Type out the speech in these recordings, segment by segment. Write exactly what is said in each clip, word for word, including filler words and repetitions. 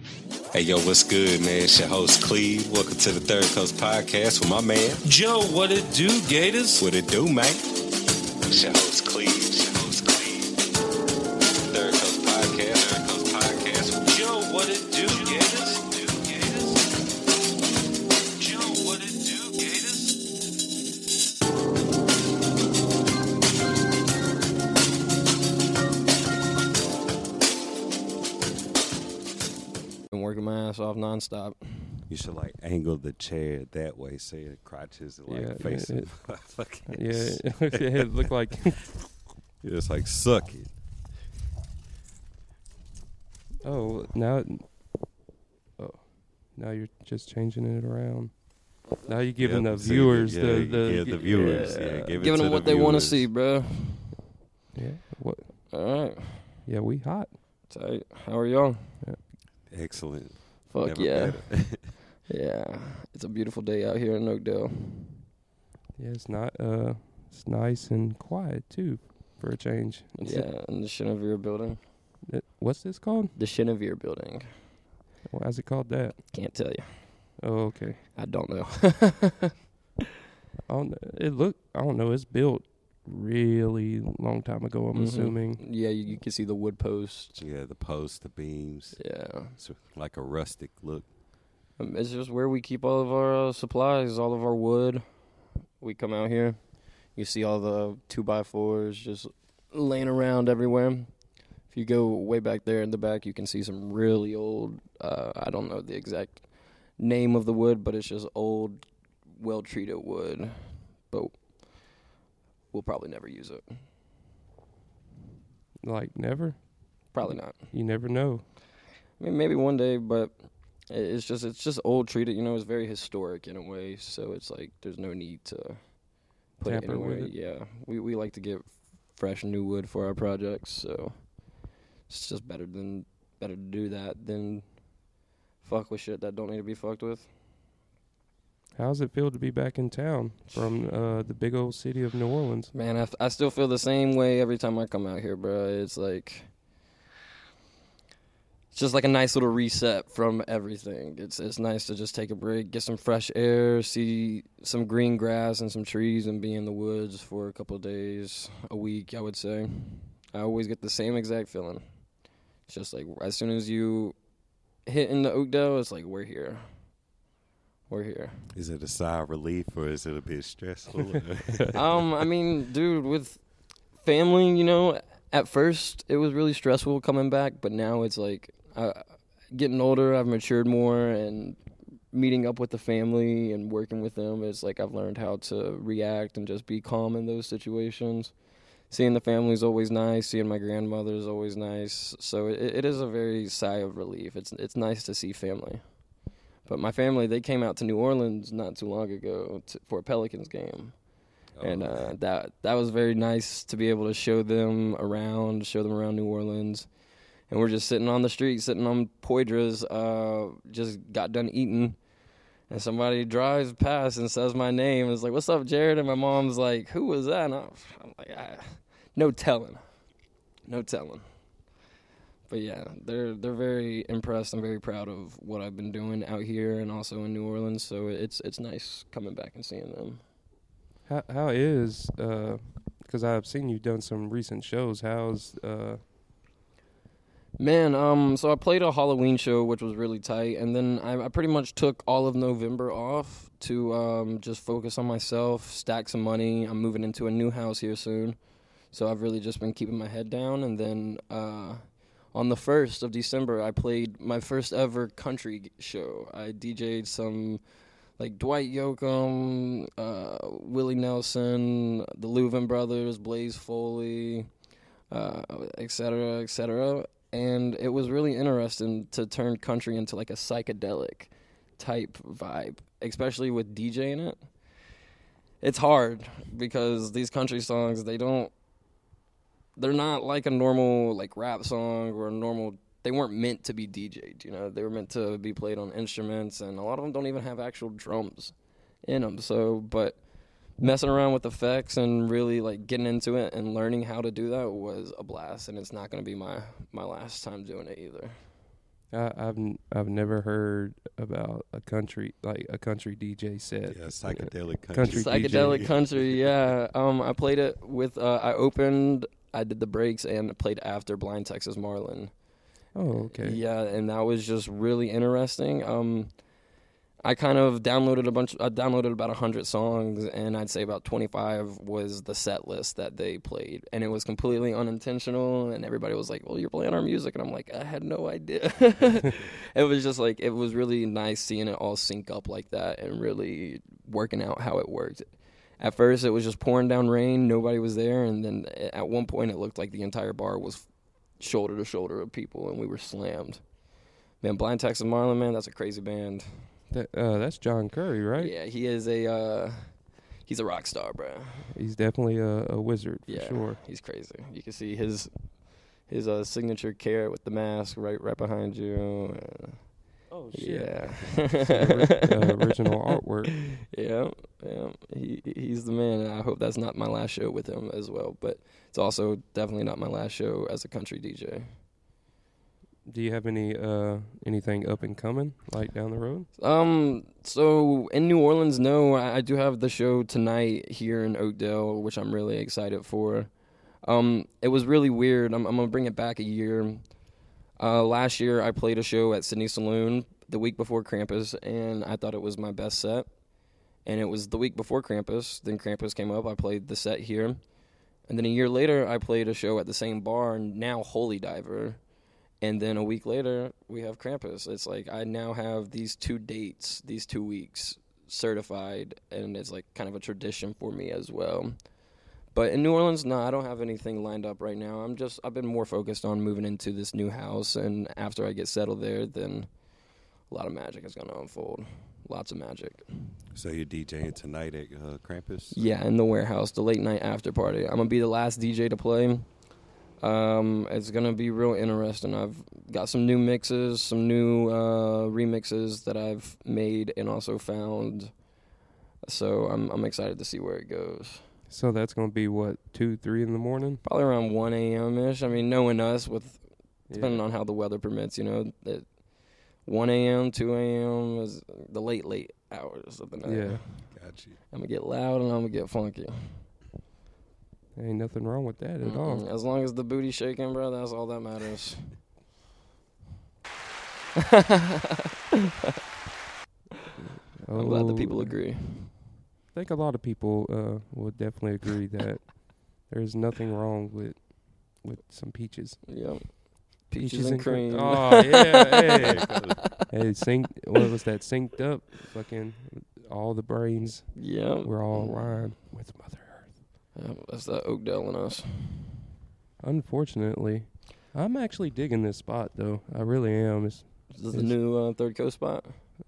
Hey, yo, what's good, man? It's your host, Cleve. Welcome to the Third Coast Podcast with my man, Joe. What it do, Gators? What it do, man? It's your host, Cleve. It's your host, Cleve. Third Coast Podcast. Third Coast Podcast. Joe, what it do, Gators? Do, Gators? Joe, what it do, Gators? Been working my ass off nonstop. You should, like, angle the chair that way so your crotches are, like, Yeah, facing it- my fucking Yeah, it looked like You just, like, suck it. oh now oh now you're just changing it around. Now you're giving Yep, the see, viewers yeah, the you the give the viewers, yeah, give it Giving to them the what they want to viewers. see, bro. yeah what All right. yeah we hot. Tight. How are y'all? Excellent. Fuck Never yeah. better. Yeah. It's a beautiful day out here in Oakdale. Yeah, it's not uh it's nice and quiet too for a change. It's Yeah, in the Chenevere building. it- what's this called? The Chenevere building. Why is it called that? Can't tell you. Oh, okay. I don't know. I don't, it look I don't know. It's built really long time ago. I'm Mhm. assuming. Yeah, you, you can see the wood posts. Yeah, the posts, the beams. Yeah. It's like a rustic look. Um, it's just where we keep all of our uh, supplies, all of our wood. We come out here. You see all the two by fours just laying around everywhere. If you go way back there in the back, you can see some really old, uh, I don't know the exact name of the wood, but it's just old, well-treated wood. But we'll probably never use it. Like never. Probably not. You never know. I mean, maybe one day, but it's just it's just old treated. You know, it's very historic in a way. So it's like there's no need to put it Tamper anywhere. with it. Yeah, we we like to get fresh new wood for our projects. So it's just better than better to do that than fuck with shit that don't need to be fucked with. How's it feel to be back in town from uh, the big old city of New Orleans? Man, I, f- I still feel the same way every time I come out here, bro. It's like it's just like a nice little reset from everything. It's it's nice to just take a break, get some fresh air, see some green grass and some trees, and be in the woods for a couple of days, a week, I would say. I always get the same exact feeling. It's just like as soon as you hit into Oakdale, it's like we're here. We're here. Is it a sigh of relief or is it a bit stressful? um, I mean, dude, with family, you know, at first it was really stressful coming back, but now it's like uh, getting older, I've matured more, and meeting up with the family and working with them, it's like I've learned how to react and just be calm in those situations. Seeing the family is always nice. Seeing my grandmother is always nice. So it, it is a very sigh of relief. It's it's nice to see family. But my family, they came out to New Orleans not too long ago to, for a Pelicans game. Oh, and uh, that that was very nice to be able to show them around, show them around New Orleans. And we're just sitting on the street, sitting on Poydras, uh, just got done eating. And somebody drives past and says my name. It's like, what's up, Jared? And my mom's like, who was that? And I'm like, ah, no telling. No telling. But yeah, they're they're very impressed. I'm very proud of what I've been doing out here and also in New Orleans. So it's it's nice coming back and seeing them. How how is uh? Because I've seen you've done some recent shows. How's uh? Man, um, so I played a Halloween show, which was really tight, and then I, I pretty much took all of November off to um, just focus on myself, stack some money. I'm moving into a new house here soon, so I've really just been keeping my head down. And then uh, on the first of December, I played my first ever country show. I D J'd some like Dwight Yoakam, uh, Willie Nelson, the Louvin Brothers, Blaze Foley, uh, et cetera, et cetera. And it was really interesting to turn country into like a psychedelic type vibe, especially with DJing it. It's hard because these country songs, they don't, they're not like a normal like rap song or a normal, they weren't meant to be D J'd, you know, they were meant to be played on instruments, and a lot of them don't even have actual drums in them. So, but messing around with effects and really like getting into it and learning how to do that was a blast, and it's not going to be my, my last time doing it either. I, I've n- I've never heard about a country like a country D J set. Yeah, psychedelic country. Country Psychedelic D J. country, yeah. Um, I played it with. Uh, I opened. I did the breaks and played after Blind Texas Marlin. Oh, okay. Yeah, and that was just really interesting. Um, I kind of downloaded a bunch. I downloaded about a hundred songs, and I'd say about twenty-five was the set list that they played, and it was completely unintentional. And everybody was like, "Well, you're playing our music," and I'm like, "I had no idea." It was just like it was really nice seeing it all sync up like that, and really working out how it worked. At first, it was just pouring down rain. Nobody was there, and then at one point, it looked like the entire bar was shoulder to shoulder of people, and we were slammed. Man, Blind Texas Marlin, man, that's a crazy band. That, uh, that's John Curry, right? Yeah, he is a uh, he's a rock star, bro. He's definitely a, a wizard for Yeah, sure. he's crazy. You can see his his uh, signature carrot with the mask right right behind you. Uh, Oh yeah, uh, original artwork. Yeah, yeah. He he's the man. And I hope that's not my last show with him as well. But it's also definitely not my last show as a country D J. Do you have any uh anything up and coming like down the road? Um, so in New Orleans, no, I, I do have the show tonight here in Oakdale, which I'm really excited for. Um, it was really weird. I'm, I'm gonna bring it back a year. Uh, last year I played a show at Sydney Saloon the week before Krampus, and I thought it was my best set. And it was the week before Krampus. Then Krampus came up. I played the set here, and then a year later I played a show at the same bar, now Holy Diver. And then a week later, we have Krampus. It's like I now have these two dates, these two weeks certified, and it's like kind of a tradition for me as well. But in New Orleans, no, I don't have anything lined up right now. I'm just, I've been more focused on moving into this new house, and after I get settled there, then a lot of magic is going to unfold. Lots of magic. So you're DJing tonight at uh, Krampus? Yeah, in the warehouse, the late night after party. I'm going to be the last D J to play. Um, it's gonna be real interesting. I've got some new mixes, some new uh, remixes that I've made and also found. So I'm I'm excited to see where it goes. So that's gonna be what, two, three in the morning? Probably around one a.m. ish. I mean, knowing us, with depending Yeah. on how the weather permits, you know, at one a.m., two a.m. is the late late hours of the night. Yeah. Got you. I'm gonna get loud and I'm gonna get funky. Ain't nothing wrong with that at all. Mm-mm. As long as the booty's shaking, bro, that's all that matters. I'm glad the people Oh, agree. I think a lot of people uh, will definitely agree that there's nothing wrong with with some peaches. Yep. Peaches, and cream. Oh yeah, hey, hey, synced. What was that? Synced up. Fucking all the brains. Yep. We're all aligned with Mother Earth. Yep, that's that Oakdale in us. Unfortunately, I'm actually digging this spot though. I really am. It's, This is the It's- new uh, Third Coast spot.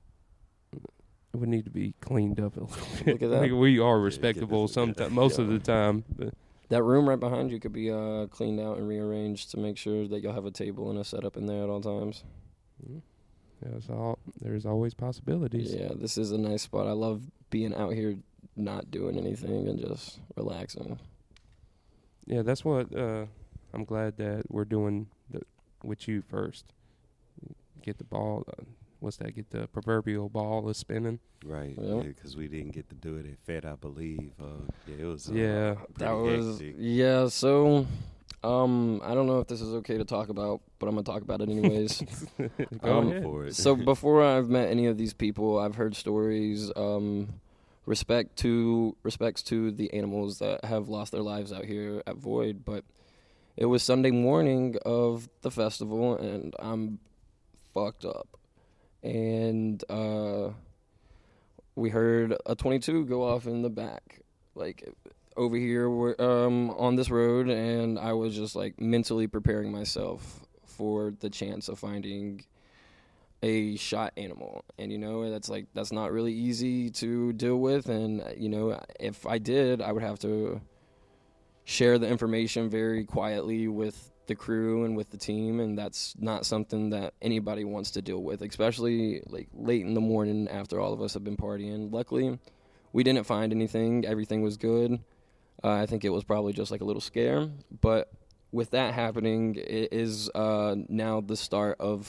it would need to be cleaned up a little bit. Look at that. Like, we are get respectable this- sometimes, most of Yeah. the time. But That room right behind you could be uh, cleaned out and rearranged to make sure that you'll have a table and a setup in there at all times. mm, there's all there's always possibilities. Yeah, this is a nice spot. I love being out here not doing anything and just relaxing. Yeah, that's what uh, I'm glad that we're doing the, with you first. Get the ball. Uh, what's that? Get the proverbial ball is spinning. Right. Yeah. Yeah, because we didn't get to do it at Fed, I believe. Uh, yeah, it was. Uh, Yeah. That pretty was hectic. yeah. So, um, I don't know if this is okay to talk about, but I'm gonna talk about it anyways. Go Um, ahead. For it. So before I've met any of these people, I've heard stories. Um, respect to respects to the animals that have lost their lives out here at Void, but it was Sunday morning of the festival, and I'm fucked up, and uh, we heard a twenty-two go off in the back, like over here, we're, um, on this road, and I was just like mentally preparing myself for the chance of finding a shot animal. And you know, that's like that's not really easy to deal with, and you know, if I did, I would have to share the information very quietly with the crew and with the team, and that's not something that anybody wants to deal with, especially like late in the morning after all of us have been partying. Luckily, we didn't find anything. Everything was good. Uh, I think it was probably just like a little scare, but with that happening, it is uh, now the start of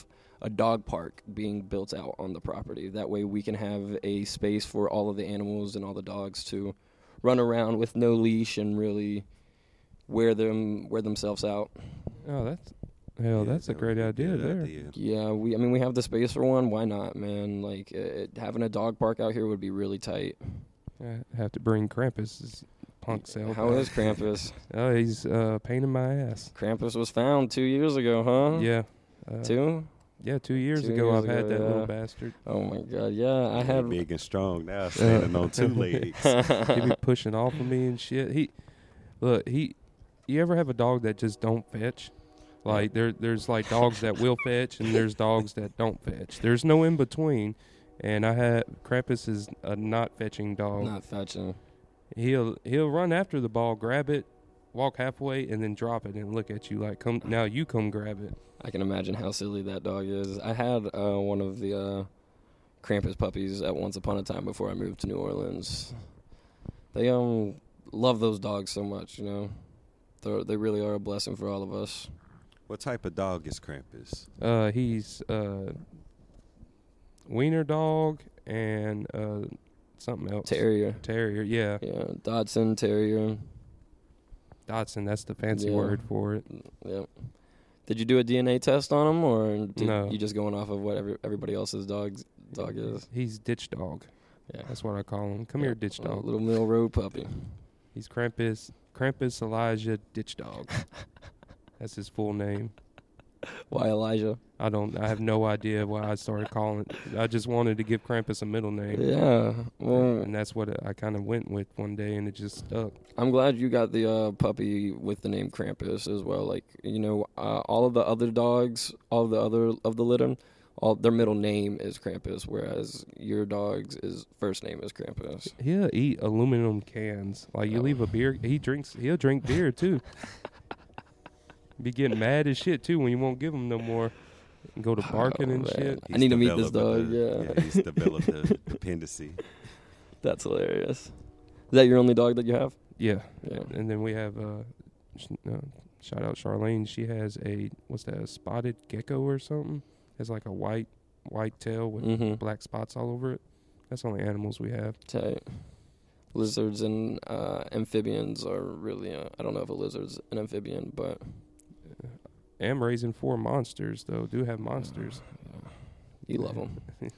a dog park being built out on the property. That way we can have a space for all of the animals and all the dogs to run around with no leash and really wear them wear themselves out. Oh, that's hell. Yeah, that's a that great would be a idea good there. idea. Yeah, we I mean we have the space for one. Why not, man? Like it, having a dog park out here would be really tight. I have to bring Krampus' punk self. How is Krampus? Oh, he's uh, pain in my ass. Krampus was found two years ago, huh? Yeah. Uh, Two? Yeah, two years Two ago years I've had ago, that yeah. little bastard. Oh my god, yeah. I had big and strong now, standing on two legs. He be pushing off of me and shit. He, look, he. You ever have a dog that just don't fetch? Like there, there's like dogs that will fetch, and there's dogs that don't fetch. There's no in between. And I had Krampus is a not fetching dog. not fetching. He'll he'll run after the ball, grab it, walk halfway, and then drop it and look at you like, "Come now, you come grab it." I can imagine how silly that dog is. I had uh, one of the uh, Krampus puppies at once upon a time before I moved to New Orleans. They um love those dogs so much, you know. They're, they really are a blessing for all of us. What type of dog is Krampus? Uh, he's uh, wiener dog and uh, something else. Terrier. Terrier, yeah. Yeah, Dodson Terrier. Dotson, that's the fancy Yeah. word for it. Yep. Did you do a D N A test on him, or did No. you just going off of what every, everybody else's dog's dog is? He's ditch dog. Yeah. That's what I call him. Come Yeah, here, ditch a dog. little middle road puppy. He's Krampus, Krampus Elijah Ditch Dog. That's his full name. Why Elijah? I don't. I have no idea why I started calling. I just wanted to give Krampus a middle name, Yeah. Well, and that's what I kind of went with one day, and it just stuck. I'm glad you got the uh, puppy with the name Krampus as well. Like, you know, uh, all of the other dogs, all of the other of the litter, all their middle name is Krampus, whereas your dog's is first name is Krampus. He'll eat aluminum cans. Like you Oh. leave a beer, he drinks. He'll drink beer too. Be getting mad as shit too when you won't give him no more. And go to barking Oh, and man. shit. I need to meet this developed dog, a- yeah. he's developed a dependency. That's hilarious. Is that your only dog that you have? Yeah. Yeah. And then we have uh, sh- uh shout out Charlene. She has a what's that? A spotted gecko or something. Has like a white white tail with Mm-hmm. black spots all over it. That's the only animals we have. Tight. Lizards and uh, amphibians are really, uh, I don't know if a lizard's an amphibian, but Am raising four monsters though. Do have monsters. you love them.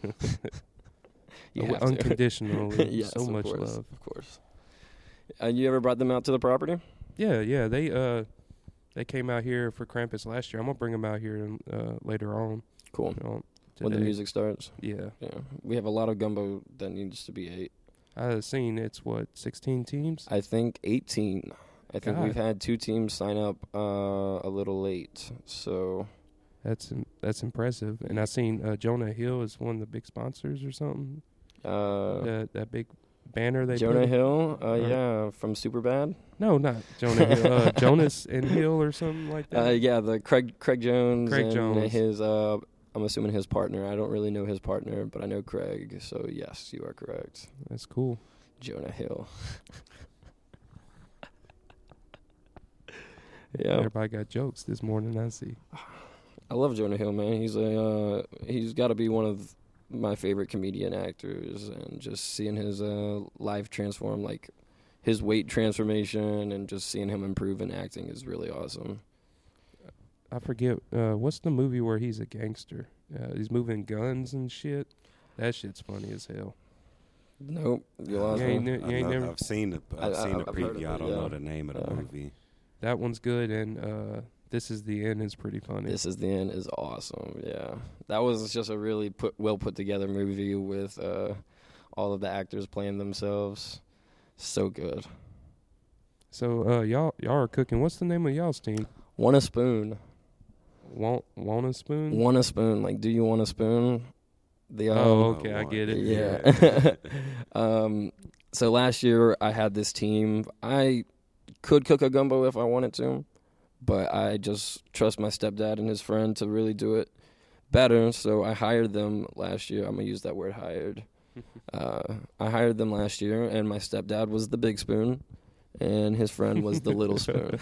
You have to. Unconditionally. Yes, so of much course, love. Of course. Uh, you ever brought them out to the property? Yeah, yeah. They uh they came out here for Krampus last year. I'm gonna bring them out here uh, later on. Cool. You know, When the today. music starts. Yeah. Yeah. We have a lot of gumbo that needs to be ate. I've seen it's what, sixteen teams? I think eighteen. I think we've God. had two teams sign up uh, a little late. So, That's im- that's impressive. And I seen uh, Jonah Hill is one of the big sponsors or something. uh, that that big banner they Jonah put. Hill, uh, Uh, yeah, from Superbad. No, not Jonah Hill. Uh, Jonas and Hill or something like that. Uh, yeah, the Craig Craig Jones Craig and Jones. his. Uh, I'm assuming his partner. I don't really know his partner, but I know Craig. So yes, you are correct. That's cool. Jonah Hill. Yeah, Everybody got jokes this morning. I see. I love Jonah Hill, man. He's a uh, he's got to be one of my favorite comedian actors, and just seeing his uh, life transform, like his weight transformation, and just seeing him improve in acting is really awesome. I forget uh, what's the movie where he's a gangster. Uh, he's moving guns and shit. That shit's funny as hell. Nope, you lost You ain't me. ne- you I ain't know- never. I've seen the I- I've I- seen the I've heard of preview. I it, don't yeah. know the name of the Yeah. movie. That one's good, and uh, This Is the End is pretty funny. This Is the End is awesome. Yeah, that was just a really put well put together movie with uh, all of the actors playing themselves. So good. So uh, y'all y'all are cooking. What's the name of y'all's team? Want a spoon? Want want a spoon? Want a spoon? Like, do you want a spoon? The um, Oh, okay, I get it. Yeah. um, so last year I had this team. I could cook a gumbo if I wanted to, but I just trust my stepdad and his friend to really do it better. So I hired them last year. I'm gonna use that word, hired. uh, I hired them last year, and my stepdad was the big spoon, and his friend was the Little Spoon.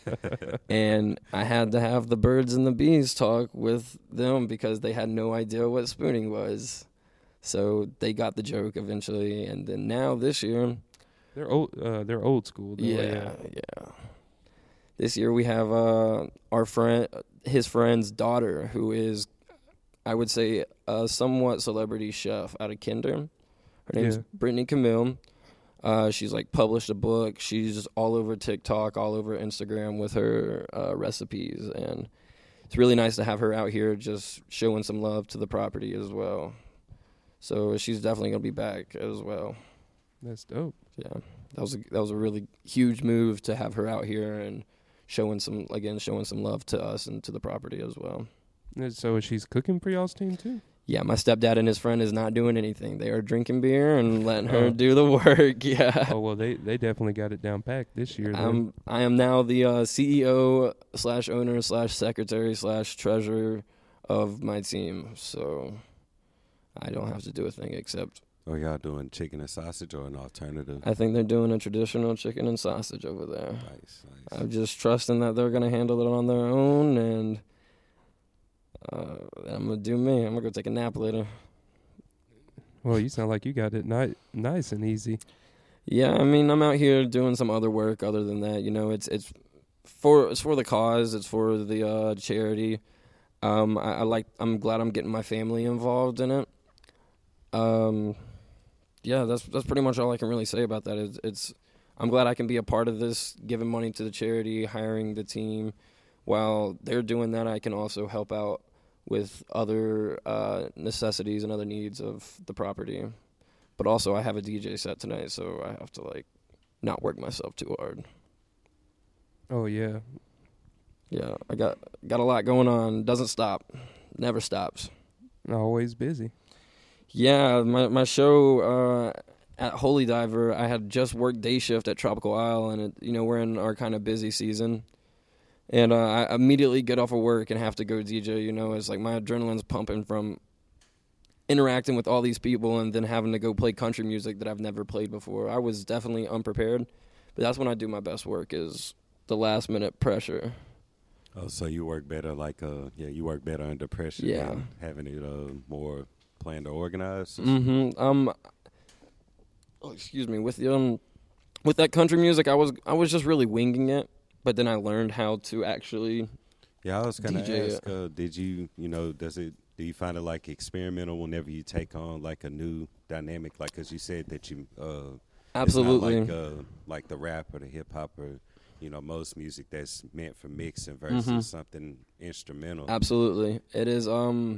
And I had to have the birds and the bees talk with them because they had no idea what spooning was. So they got the joke eventually, and then now this year, They're old. Uh, they're old school. Though, yeah, yeah. This year we have uh, our friend, his friend's daughter, who is, I would say, a somewhat celebrity chef out of Kinder. Her name's Yeah. Brittany Camille. Uh, she's like published a book. She's all over TikTok, all over Instagram with her uh, recipes, and it's really nice to have her out here just showing some love to the property as well. So she's definitely gonna be back as well. That's dope. Yeah, that was a, that was a really huge move to have her out here and showing some again showing some love to us and to the property as well. And so she's cooking for y'all's team too. Yeah, my stepdad and his friend is not doing anything. They are drinking beer and letting her Oh. do the work. Yeah. Oh well, they they definitely got it down packed this year. Then. I'm I am now the uh, C E O slash owner slash secretary slash treasurer of my team. So I don't have to do a thing except Are y'all doing chicken and sausage or an alternative? I think they're doing a traditional chicken and sausage over there. Nice, nice. I'm just trusting that they're gonna handle it on their own, and uh, I'm gonna do me. I'm gonna go take a nap later. Well, you sound like you got it ni- nice and easy. Yeah, I mean, I'm out here doing some other work other than that. You know, it's it's for it's for the cause. It's for the uh, charity. Um, I, I like. I'm glad I'm getting my family involved in it. Um, yeah, that's that's pretty much all I can really say about that. It's, it's I'm glad I can be a part of this, giving money to the charity, hiring the team. While they're doing that, I can also help out with other uh, necessities and other needs of the property. But also, I have a D J set tonight, so I have to like not work myself too hard. Oh yeah, Yeah, I got got a lot going on. Doesn't stop, never stops. always busy. Yeah, my my show uh, at Holy Diver, I had just worked day shift at Tropical Isle, and it, you know we're in our kind of busy season, and uh, I immediately get off of work and have to go D J. You know, it's like my adrenaline's pumping from interacting with all these people and then having to go play country music that I've never played before. I was definitely unprepared, but that's when I do my best work is the last minute pressure. Oh, so you work better like uh yeah, you work better under pressure. Yeah. than having it uh more planned or organized. Mm-hmm. Um. Oh, excuse me. With the, um, with that country music, I was I was just really winging it, but then I learned how to actually. Yeah, I was gonna D J ask. Uh, did you you know does it do you find it like experimental whenever you take on like a new dynamic? Like, cause you said that you uh Absolutely. it's not like uh like the rap or the hip hop or you know most music that's meant for mixing versus Mhm. something instrumental. Absolutely, it is. Um.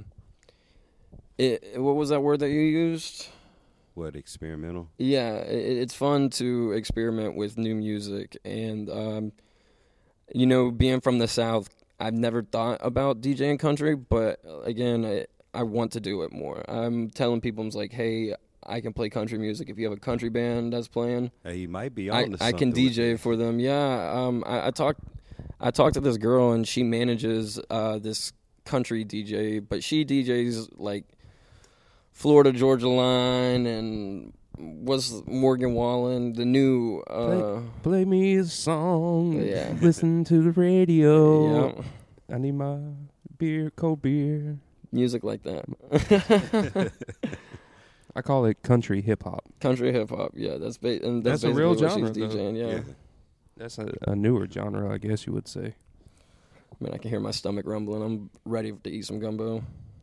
It. What was that word that you used? What experimental? Yeah, it, it's fun to experiment with new music, and um, you know, being from the South, I've never thought about DJing country, but again, I, I want to do it more. I'm telling people, I'm like, hey, I can play country music. If you have a country band that's playing, Hey, you might be I, on. to I can something with D J it. for them. Yeah, um, I, I talked, I talked to this girl, and she manages uh, this country D J, but she D Js like Florida Georgia Line and was Morgan Wallen, the new. Uh, Play me a song. Yeah. Listen to the radio. yeah, I need my beer, cold beer. music like that. I call it country hip hop. Country hip hop, yeah, that's ba- and that's, That's a real basically what genre, she's DJing. Yeah. Yeah. That's a, a newer genre, I guess you would say. I mean, I can hear my stomach rumbling. I'm ready to eat some gumbo.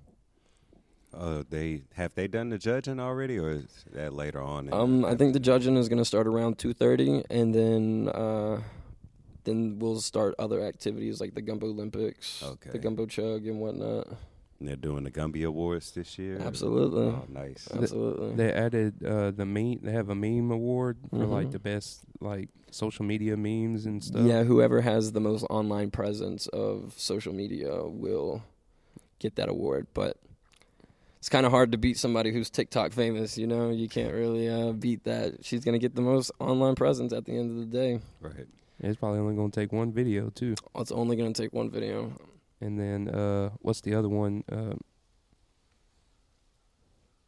Uh, they have they done the judging already, or is that later on? in Um, the- I think the judging is gonna start around two thirty, and then uh, then we'll start other activities like the Gumbo Olympics, Okay. the Gumbo Chug, and whatnot. And they're doing the Gumby Awards this year. Absolutely. Oh, nice. Absolutely. They added uh, the meme. They have a meme award for like Mhm. the best like social media memes and stuff. Yeah, whoever has the most online presence of social media will get that award. But it's kind of hard to beat somebody who's TikTok famous. You know, you can't really uh, beat that. She's gonna get the most online presence at the end of the day. Right. It's probably only gonna take one video too. It's only gonna take one video. And then uh, what's the other one? Uh,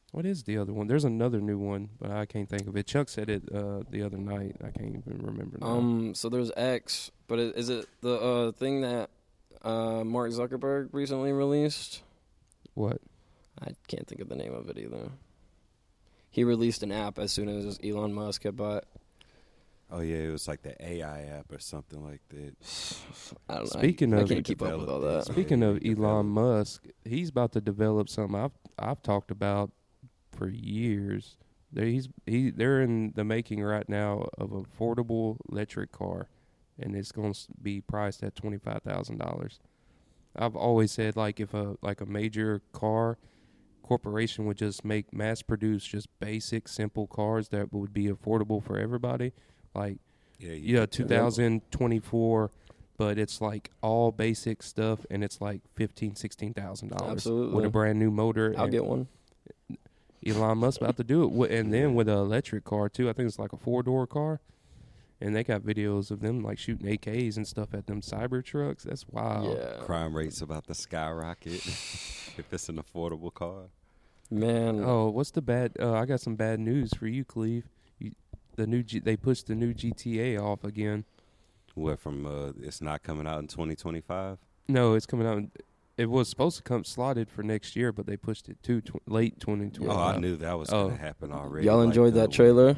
What is the other one? There's another new one, but I can't think of it. Chuck said it uh, the other night. I can't even remember now. Um, so there's X, but i- is it the uh, thing that uh, Mark Zuckerberg recently released? What? I can't think of the name of it either. He released an app as soon as Elon Musk had bought. Oh yeah, it was like the A I app or something like that. I don't know. Speaking I, I of- can't keep up with all that. Speaking Yeah, of he Elon developed- Musk, he's about to develop something I've I've talked about for years. There he's he they're in the making right now of an affordable electric car, and it's going to be priced at twenty five thousand dollars. I've always said like if a like a major car corporation would just make mass produce just basic simple cars that would be affordable for everybody, like Yeah, you yeah, could two tell. thousand twenty-four, but it's like all basic stuff, and it's like fifteen, sixteen thousand dollars with Absolutely. a brand new motor. I'll and get one. Elon Musk about to do it, Wi- and then with an electric car too. I think it's like a four door car, and they got videos of them like shooting A Ks and stuff at them cyber trucks. That's wild. Yeah. Crime rates about to skyrocket if it's an affordable car. Man. Oh, what's the bad? Uh, I got some bad news for you, Cleve. You, the new G, they pushed the new G T A off again. What from? Uh, it's not coming out in twenty twenty-five. No, it's coming out. in- It was supposed to come slotted for next year, but they pushed it to tw- late twenty twenty. Oh, I knew that was Oh. gonna happen already. Y'all like enjoyed the- that trailer?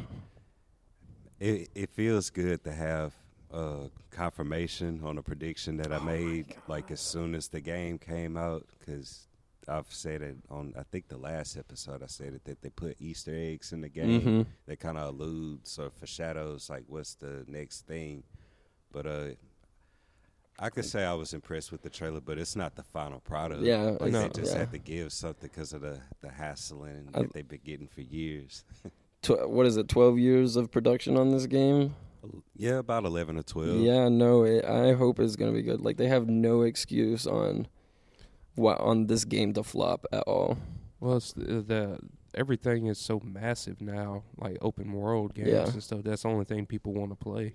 It it feels good to have uh, confirmation on a prediction that I made like as soon as the game came out, because I've said it on I think the last episode I said it that they put Easter eggs in the game Mhm. that kind of alludes or foreshadows like what's the next thing. But uh, I could say I was impressed with the trailer, but it's not the final product. Yeah, like no, they just yeah. had to give something because of the the hassling I- that they've been getting for years. Tw- what is it? Twelve years of production on this game. Yeah, about eleven or twelve. Yeah, no. It, I hope it's gonna be good. Like they have no excuse on what on this game to flop at all. Well, it's the, the everything is so massive now, like open world games Yeah. and stuff. That's the only thing people want to play.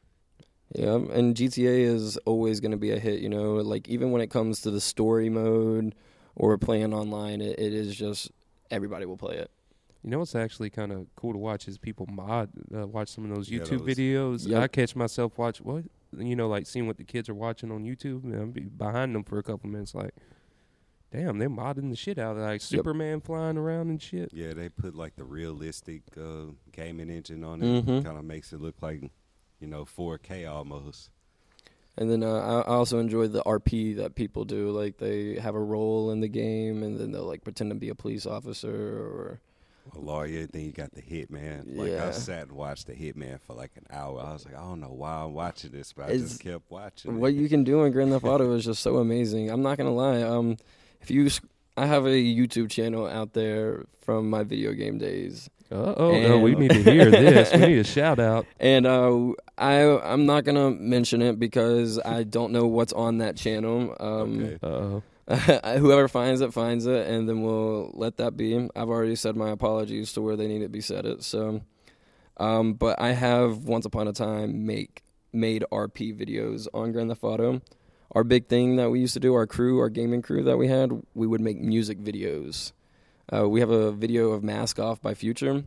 Yeah, and G T A is always going to be a hit, you know, like even when it comes to the story mode or playing online, it, it is just everybody will play it. You know what's actually kind of cool to watch is people mod, uh, watch some of those Yeah, YouTube those- videos. Yep. I catch myself watch what, you know, like seeing what the kids are watching on YouTube, and I'll be behind them for a couple minutes, like, damn, they're modding the shit out of like Superman flying around and shit. Yeah, they put like the realistic uh, gaming engine on it. Mhm. Kind of makes it look like, you know, four K almost. And then uh, I I also enjoy the R P that people do. Like they have a role in the game and then they'll like pretend to be a police officer or A lawyer, then you got the Hitman. Like Yeah. I sat and watched the Hitman for like an hour. I was like, I don't know why I'm watching this, but I It's- just kept watching. what it. you can do in Grand Theft Auto is just so amazing. I'm not gonna lie. Um, if you, sc- I have a YouTube channel out there from my video game days, Uh oh, no, we And- need to hear this. We need a shout out. and uh, I I'm not gonna mention it because I don't know what's on that channel. Um, Okay. Uh oh. whoever finds it finds it, and then we'll let that be. I've already said my apologies to where they need to be said. It so, um, but I have once upon a time make made R P videos on Grand Theft Auto. Our big thing that we used to do, our crew, our gaming crew that we had, we would make music videos. Uh, we have a video of Mask Off by Future,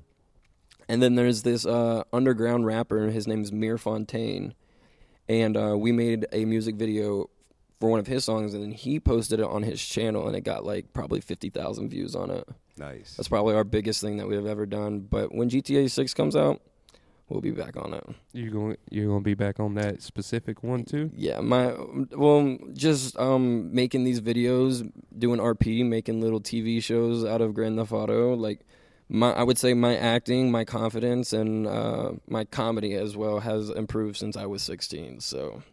and then there's this uh, underground rapper. His name is Mir Fontaine, and uh, we made a music video for one of his songs, and then he posted it on his channel, and it got like probably fifty thousand views on it. Nice. That's probably our biggest thing that we've ever done. But when G T A six comes out, we'll be back on it. You going you're gonna be back on that specific one too? Yeah, my well, just um making these videos, doing R P, making little T V shows out of Grand Theft Auto. Like my, I would say my acting, my confidence, and uh, my comedy as well has improved since I was sixteen. So.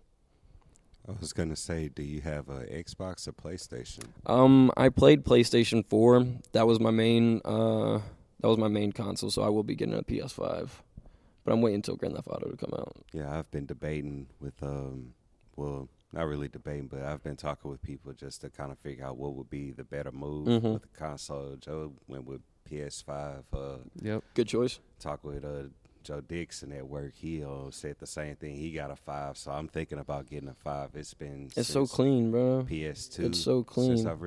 I was gonna say, do you have a Xbox or PlayStation? Um, I played PlayStation four. That was my main. Uh, that was my main console. So I will be getting a P S five, but I'm waiting until Grand Theft Auto to come out. Yeah, I've been debating with um, well, not really debating, but I've been talking with people just to kind of figure out what would be the better move Mhm. with the console. Joe went with P S five. Uh, Yep. Good choice. talk with uh, Joe Dixon at work. He uh, said the same thing. He got a five, so I'm thinking about getting a five. It's been It's so since clean, bro. P S two. It's so Since clean. I've really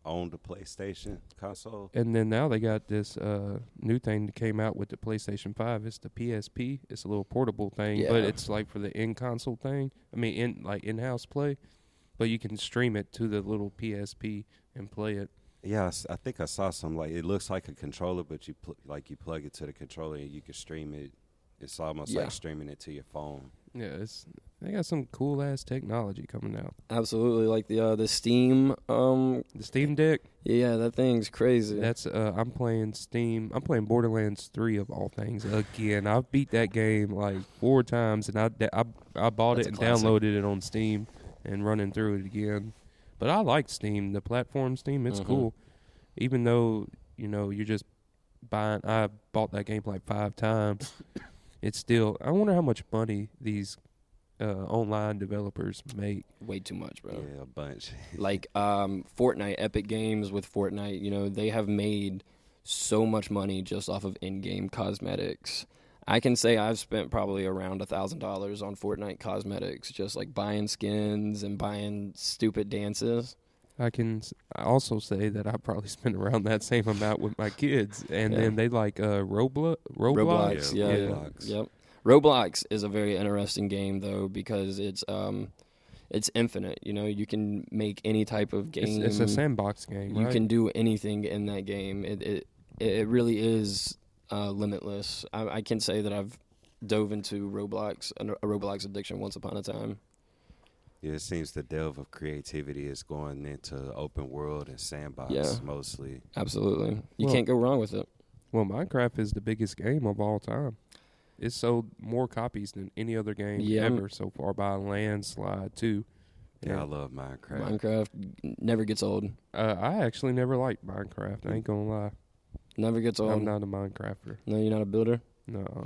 owned a PlayStation console. And then now they got this uh, new thing that came out with the PlayStation five. It's the P S P. It's a little portable thing, but Yeah. it's like for the in-console thing. I mean, in like in-house play. But you can stream it to the little P S P and play it. Yeah, I, s- I think I saw some like it looks like a controller, but you pl- like you plug it to the controller and you can stream it. It's almost Yeah. like streaming it to your phone. Yeah, it's they got some cool ass technology coming out. Absolutely, like the uh, the Steam. Um, The Steam Deck. yeah, that thing's crazy. That's uh, I'm playing Steam. I'm playing Borderlands three of all things again. I've beat that game like four times, and I I, I bought That's it a and classic. downloaded it on Steam and running through it again. But I like Steam, the platform Steam. It's Mhm. cool, even though you know you're just buying. I bought that game like five times. It's still. I wonder how much money these uh, online developers make. Way too much, bro. Yeah, a bunch. Like um, Fortnite, Epic Games with Fortnite, you know, they have made so much money just off of in-game cosmetics. I can say I've spent probably around a thousand dollars on Fortnite cosmetics, just like buying skins and buying stupid dances. I can s- I also say that I probably spent around that same amount with my kids, and Yeah. then they like uh, Roblox. Roblox. Roblox, Yeah, yeah, yeah. Roblox. yep. Roblox is a very interesting game though because it's um, it's infinite. You know, you can make any type of It's, game. it's a sandbox game, You right? can do anything in that game. It it it really is uh, limitless. I, I can say that I've dove into Roblox, a a Roblox addiction once upon a time. Yeah, it seems the delve of creativity is going into open world and sandbox Yeah. mostly. Absolutely, you Well- can't go wrong with it. Well, Minecraft is the biggest game of all time. It's sold more copies than any other game Yeah. ever so far by a landslide, too. Yeah, I And, love Minecraft. Minecraft n- never gets old. uh, I actually never liked Minecraft. I ain't gonna lie. Never gets old. I'm not a Minecrafter. No, you're not a builder. No.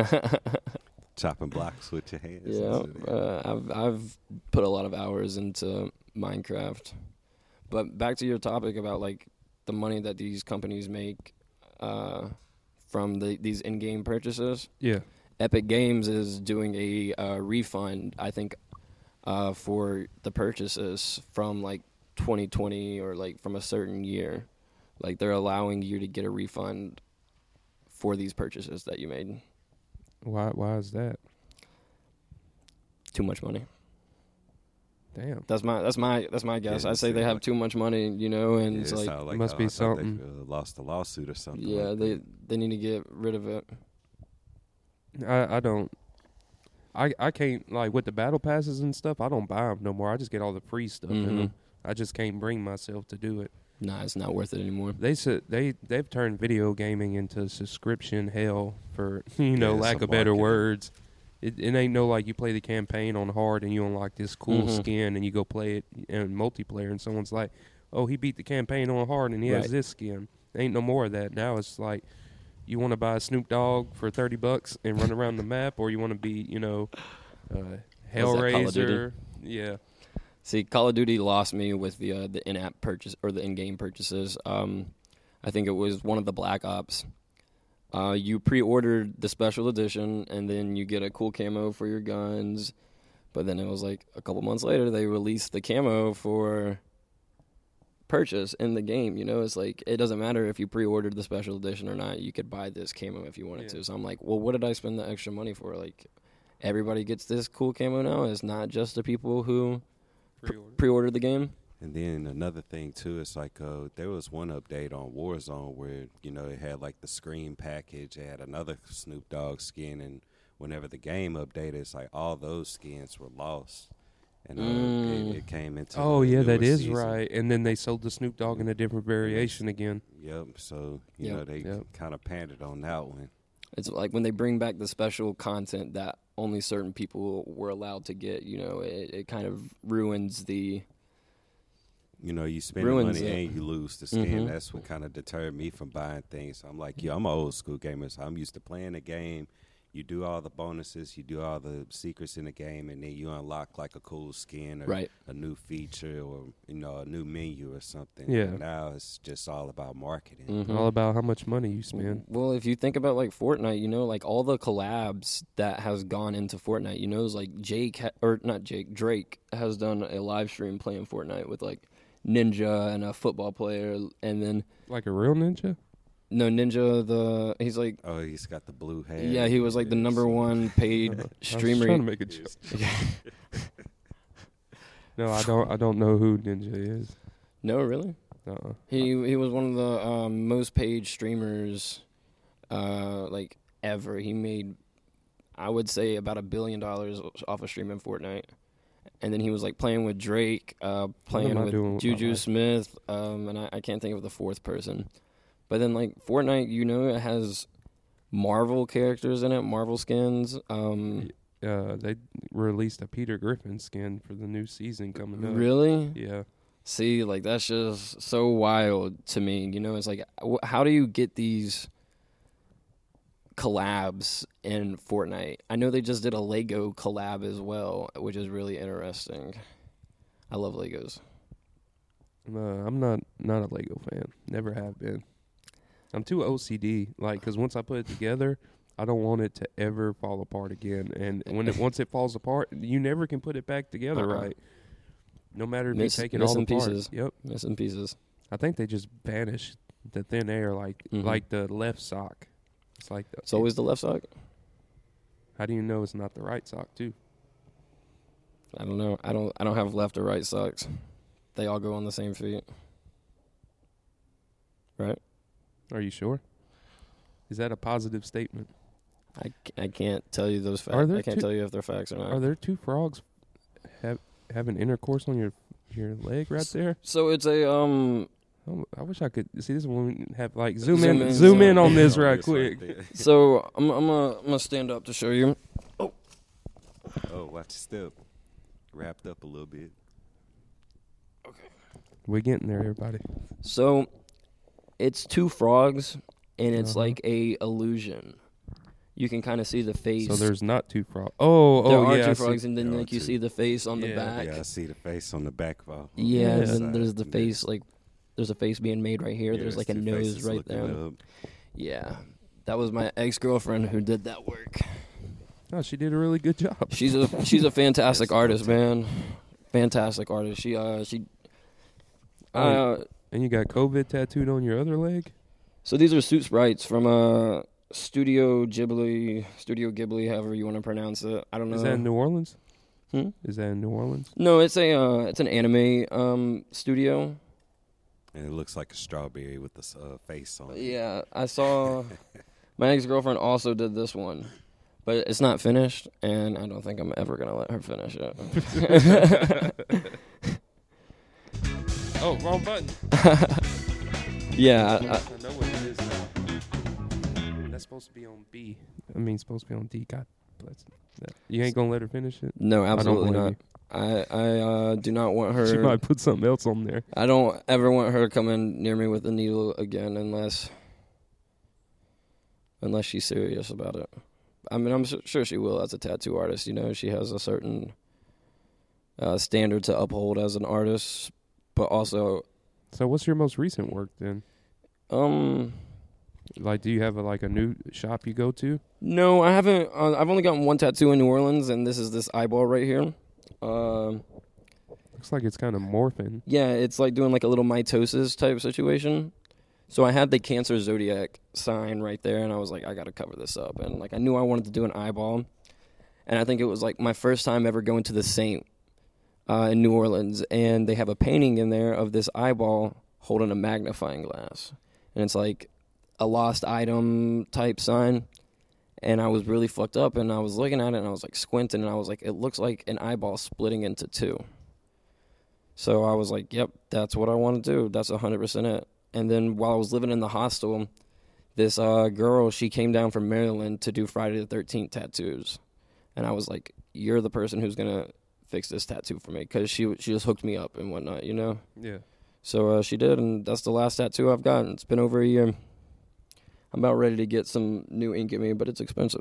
Chopping blocks with your hands. Yeah, uh, I've I've put a lot of hours into Minecraft. But back to your topic about like the money that these companies make uh, from the, these in-game purchases. Yeah. Epic Games is doing a uh, refund, I think, uh, for the purchases from like twenty twenty or like from a certain year. Like they're allowing you to get a refund for these purchases that you made. Why? Why is that? Too much money. Damn. That's my that's my that's my guess. Yeah, I it say they seems have like- too much money, you know, and Yeah, it's it like sound like must uh, be I thought something. They, uh, lost a lawsuit or something. yeah, like they that. they need to get rid of it. I, I don't. I I can't like with the battle passes and stuff. I don't buy them no more. I just get all the free stuff in Mhm. them. I just can't bring myself to do it. Nah, it's not worth it anymore. They said they they've turned video gaming into subscription hell for you know Yeah, lack some of better marketing. words. It, it ain't no like you play the campaign on hard and you unlock this cool Mhm. skin and you go play it in multiplayer and someone's like, oh, he beat the campaign on hard and he has Right. this skin. Ain't no more of that. Now it's like you want to buy Snoop Dogg for thirty bucks and run around the map, or you want to be you know uh, Call of Duty? Hellraiser. Yeah. See, Call of Duty lost me with the uh, the in-app purchase or the in-game purchases. Um, I think it was one of the Black Ops. Uh, you pre-ordered the special edition, and then you get a cool camo for your guns. But then it was like a couple months later, they released the camo for purchase in the game. You know, it's like it doesn't matter if you pre-ordered the special edition or not. You could buy this camo if you wanted Yeah. to. So I'm like, well, what did I spend the extra money for? Like, everybody gets this cool camo now. It's not just the people who Pre-order. pre-ordered the game. And then another thing too, it's like uh, there was one update on Warzone where you know it had like the Scream package, it had another Snoop Dogg skin, and whenever the game updated, it's like all those skins were lost, and uh, Mm. it, it came into. Oh the yeah, that newer is season. right. And then they sold the Snoop Dogg in a different variation again. Yep. So you Yep. know they Yep. kind of pandered on that one. It's like when they bring back the special content that only certain people were allowed to get. You know, it, it kind of ruins the. You know, you spend the Ruins money it. and you lose the skin. Mhm. That's what kind of deterred me from buying things. I'm like, yeah, I'm an old school gamer, so I'm used to playing the game. You do all the bonuses, you do all the secrets in the game, and then you unlock like a cool skin or Right. a new feature or you know a new menu or something. Yeah. And now it's just all about marketing. Mhm. All about how much money you spend. Well, if you think about like Fortnite, you know, like all the collabs that has gone into Fortnite, you know, it's like Jake ha- or not Jake, Drake has done a live stream playing Fortnite with like ninja and a football player, and then Like a real ninja? no Ninja. The he's like Oh, he's got the blue hair. yeah, he was like the number one paid I was streamer. trying to make a joke. No, I don't. I don't know who Ninja is. No, really. Uh-uh. He he was one of the um, most paid streamers, uh, like ever. He made, I would say, about a billion dollars off of streaming Fortnite, and then he was like playing with Drake, uh, playing I with doing with my Juju life? Smith, um, and I, I can't think of the fourth person. But then like Fortnite, you know, it has Marvel characters in it, Marvel skins. Um, Uh, they released a Peter Griffin skin for the new season coming up. really? Yeah. See, like that's just so wild to me. You know, it's like, wh- how do you get these collabs in Fortnite? I know they just did a Lego collab as well, which is really interesting. I love Legos. Uh, I'm not not a Lego fan. Never have been. I'm too O C D. Like, because once I put it together, I don't want it to ever fall apart again. And when it once it falls apart, you never can put it back together Uh-uh. right. No matter if Miss- you take it all missing apart. pieces. Yep. Missing pieces. I think they just vanish the thin air, like Mhm. like the left sock. It's like the, It's always the left sock. How do you know it's not the right sock too? I don't know. I don't. I don't have left or right socks. They all go on the same feet. Right? Are you sure? Is that a positive statement? I, c- I can't tell you those Are facts. there I can't two- tell you if they're facts or not. Are there two frogs have having intercourse on your your leg right there? So it's a um. Oh, I wish I could see this one. Have like zoom, Zoom in, in, zoom zoom in on in. this Oh, right this quick. there. So I'm I'm gonna I'm gonna stand up to show you. Oh, watch your step. Wrapped up a little bit. We're getting there, everybody. So it's two frogs, and it's Uh-huh. like a illusion. You can kind of see the face. So there's not two frogs. Oh, there oh are yeah. I two see. frogs, and then There are like you two. see the face on the Yeah. back. Yeah, I see the face on the back of our- Yeah, Yeah. and then side, there's the and face then- like there's a face being made right here. yeah, there's like a two nose faces right looking there. up. Yeah, that was my ex girlfriend who did that work. Oh, she did a really good job. She's a she's a fantastic Yes, artist, okay. man. Fantastic artist. She uh she. Oh, Uh, And you got COVID tattooed on your other leg? so these are suit sprites from uh Studio Ghibli, Studio Ghibli, however you want to pronounce it. I don't know. Is that in New Orleans? Hmm? Is that in New Orleans? No, it's a uh, it's an anime um studio. And it looks like a strawberry with the uh, face on it. Yeah, I saw my ex girlfriend also did this one, but it's not finished, and I don't think I'm ever gonna let her finish it. Oh, wrong button. yeah, I, I, I know what it is now. That's supposed to be on B. I mean, supposed to be on D. God bless that. You ain't gonna let her finish it? no, absolutely blame not. I I uh, do not want her. She might put something else on there. I don't ever want her to come in near me with a needle again, unless unless she's serious about it. I mean, I'm su- sure she will as a tattoo artist. You know, she has a certain uh, standard to uphold as an artist, but also, So, what's your most recent work then? um, Like, do you have a, like a new shop you go to? no, I haven't. Uh, I've only gotten one tattoo in New Orleans, and this is this eyeball right here. Um, Looks like it's kind of morphing. yeah, it's like doing like a little mitosis type situation. So I had the Cancer Zodiac sign right there, and I was like, I got to cover this up. And like I knew I wanted to do an eyeball, and I think it was like my first time ever going to the Saint uh, in New Orleans, and they have a painting in there of this eyeball holding a magnifying glass, and it's like a lost item type sign. And I was really fucked up, and I was looking at it, and I was like squinting, and I was like, it looks like an eyeball splitting into two. So I was like, yep, that's what I want to do. That's one hundred percent it. And then while I was living in the hostel, this uh, girl, she came down from Maryland to do Friday the thirteenth tattoos. And I was like, you're the person who's going to fix this tattoo for me, because she, she just hooked me up and whatnot, you know? Yeah. So uh, she did, and that's the last tattoo I've gotten. It's been over a year. I'm about ready to get some new ink in me, but it's expensive.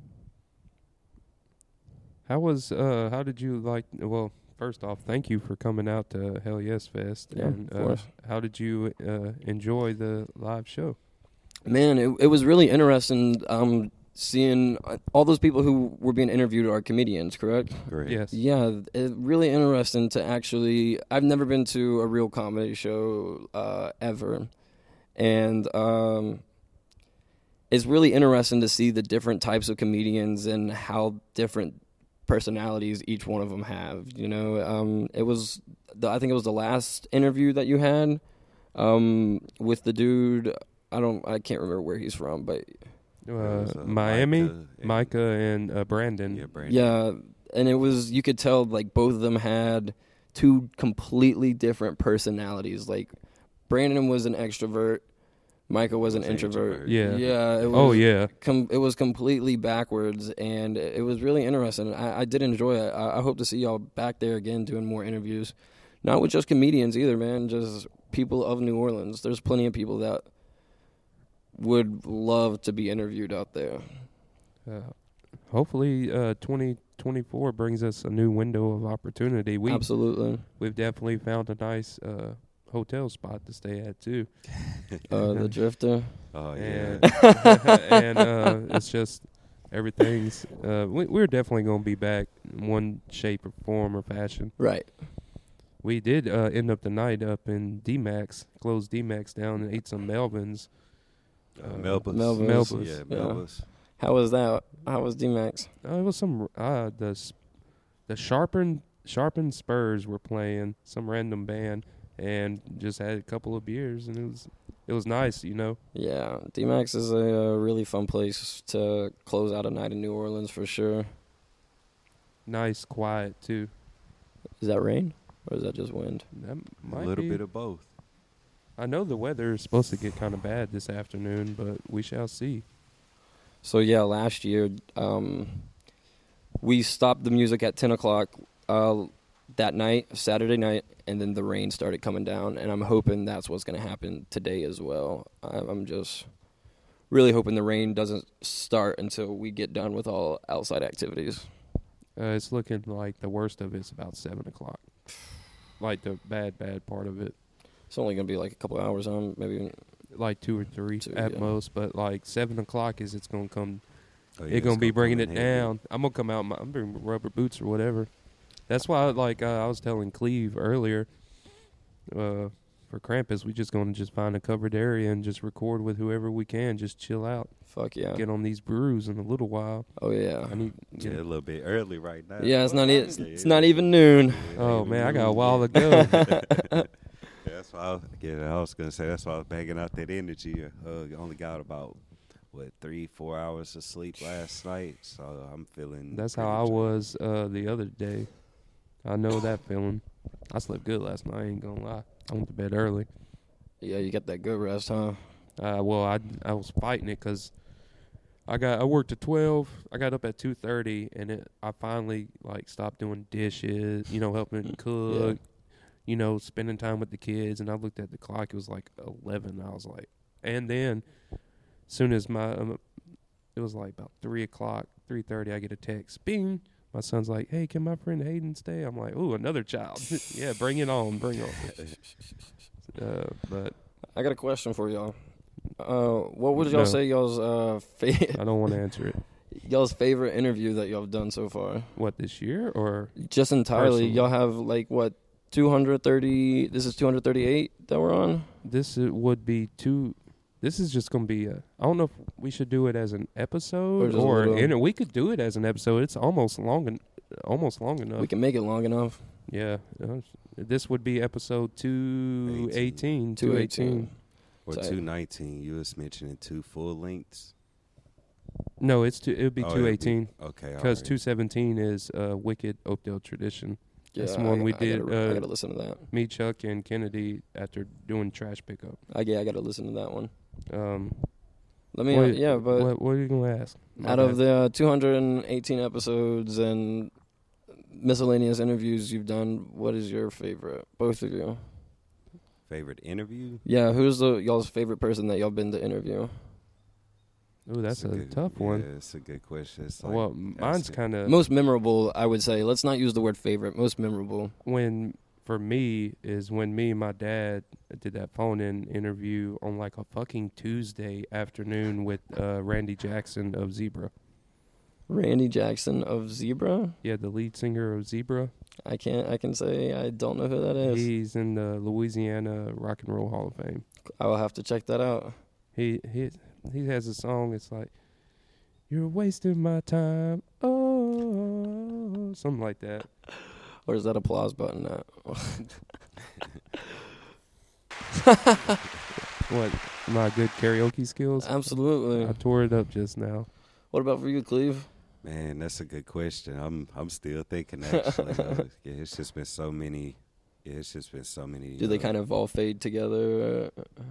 How was, uh, how did you like, well, first off, thank you for coming out to Hell Yes Fest. Yeah, and, of uh, course. how did you uh, enjoy the live show? Man, it it was really interesting. Um, seeing uh, all those people who were being interviewed are comedians, correct? Great. Yes. Yeah, it, really interesting to actually. I've never been to a real comedy show uh, ever, and um, it's really interesting to see the different types of comedians and how different personalities each one of them have. You know, um, it was. The, I think it was the last interview that you had um, with the dude. I don't. I can't remember where he's from, but. Uh, was, uh, Miami, Micah and- Micah and uh, Brandon. Yeah, Brandon. Yeah, and it was, you could tell like both of them had two completely different personalities. Like Brandon was an extrovert, Micah was an Was an introvert. introvert. Yeah. Yeah. It was, Oh yeah. Com- it was completely backwards, and it was really interesting. I, I did enjoy it. I, I hope to see y'all back there again doing more interviews. Not with just comedians either, man. Just people of New Orleans. There's plenty of people that would love to be interviewed out there. Uh, hopefully, uh, twenty twenty-four brings us a new window of opportunity. We Absolutely. we've definitely found a nice uh, hotel spot to stay at too. Uh, the Drifter. Oh yeah. And and uh, it's just everything's. Uh, we, we're definitely gonna be back in one shape or form or fashion. Right. We did uh, end up the night up in D-Max, closed D-Max down and ate some Melvins. Uh, Melba's. Melba's. Melba's. Yeah, Yeah. Melba's. How was that? How was D-Max? Uh, it was some uh the s- the sharpened sharpened Spurs were playing some random band and just had a couple of beers and it was it was nice, you know. Yeah, D-Max is a, uh really fun place to close out a night in New Orleans for sure. Nice, quiet too. Is that rain or is that just wind? That A might little be. bit of both. I know the weather is supposed to get kind of bad this afternoon, but we shall see. So yeah, last year um, we stopped the music at ten o'clock uh, that night, Saturday night, and then the rain started coming down. And I'm hoping that's what's going to happen today as well. I'm I'm just really hoping the rain doesn't start until we get done with all outside activities. Uh, it's looking like the worst of it's about seven o'clock. Like the bad, bad part of it, It's only going to be like a couple hours on, maybe. like two or three Two, at yeah. most. But like seven o'clock is it's gonna come. Oh, yeah, It's it's gonna be bringing come it in heavy. down. I'm gonna come out. in My, I'm bringing rubber boots or whatever. That's why, like uh, I was telling Cleve earlier, uh, for Krampus, we just gonna just find a covered area and just record with whoever we can. Just chill out, Fuck yeah. get on these brews in a little while. Oh yeah. I need. Yeah, Get, a little bit early right now. Yeah, it's not e- it's, Yeah, it's yeah. not even noon. oh man, I got a while Yeah. to go. Yeah, that's why I was, yeah, I was gonna say that's why I was banging out that energy. Uh, only got about what three, four hours of sleep last night, so I'm feeling. That's pretty how I dry. was uh, the other day. I know that feeling. I slept good last night. I ain't gonna lie. I went to bed early. Yeah, you got that good rest, huh? Uh, well, I I was fighting it because I got I worked at twelve. I got up at two thirty, and it I finally like stopped doing dishes. You know, helping cook. You know, spending time with the kids. And I looked at the clock. It was like eleven. I was like, and then as soon as my um, it was like about three o'clock, three thirty. I get a text. Bing. My son's like, "Hey, can my friend Hayden stay?" I'm like, "Ooh, another child. Yeah, bring it on, bring it on." Uh, but I got a question for y'all. Uh, what would y'all No. say y'all's uh fa- I don't want to answer it. y'all's favorite interview that y'all have done so far? What, this year or Just entirely, Personally. y'all have like what two hundred thirty? This is two hundred thirty-eight that we're on. this? It would be two. This is just gonna be a. I don't know if we should do it as an Or episode just a or, little- inter- we could do it as an episode. It's almost long, en- almost long enough. We can make it long enough. Yeah, uh, this would be episode two eighteen. Two eighteen. Or Tight. two nineteen. You was mentioning two full lengths. No, it's two. It would be Oh, it'd two be- eighteen Okay, because alright. two seventeen is uh, Wicked Oakdale Tradition. Yeah, That's the one I, we I did, Gotta, I uh, gotta listen to that. Me, Chuck, and Kennedy after doing trash pickup. I yeah, I gotta listen to that one. Um, Let me. what- uh, yeah, but what, what are you gonna ask? My out bad. of the uh, two hundred eighteen episodes and miscellaneous interviews you've done, what is your favorite? Both of you. Favorite interview? Yeah, who's the y'all's favorite person that y'all been to interview? Ooh, that's It's a, good- tough one. Yeah, it's a good question. It's like Well, mine's asking- kind of Most memorable, I would say. Let's not use the word favorite. Most memorable. when for me is when me and my dad did that phone-in interview on like a fucking Tuesday afternoon with uh, Randy Jackson of Zebra. Randy Jackson of Zebra. Yeah, the lead singer of Zebra. I can't. I can say I don't know who that is. He's in the Louisiana Rock and Roll Hall of Fame. I will have to check that out. He he he has a song. It's like, "You're wasting my time," oh, something like that. Where's that applause button at? What, my good karaoke skills? Absolutely. I tore it up just now. What about for you, Cleve? Man, that's a good question. I'm I'm still thinking actually. uh, yeah, it's just been so many. Yeah, it's just been so many. Do they uh, kind of all fade together?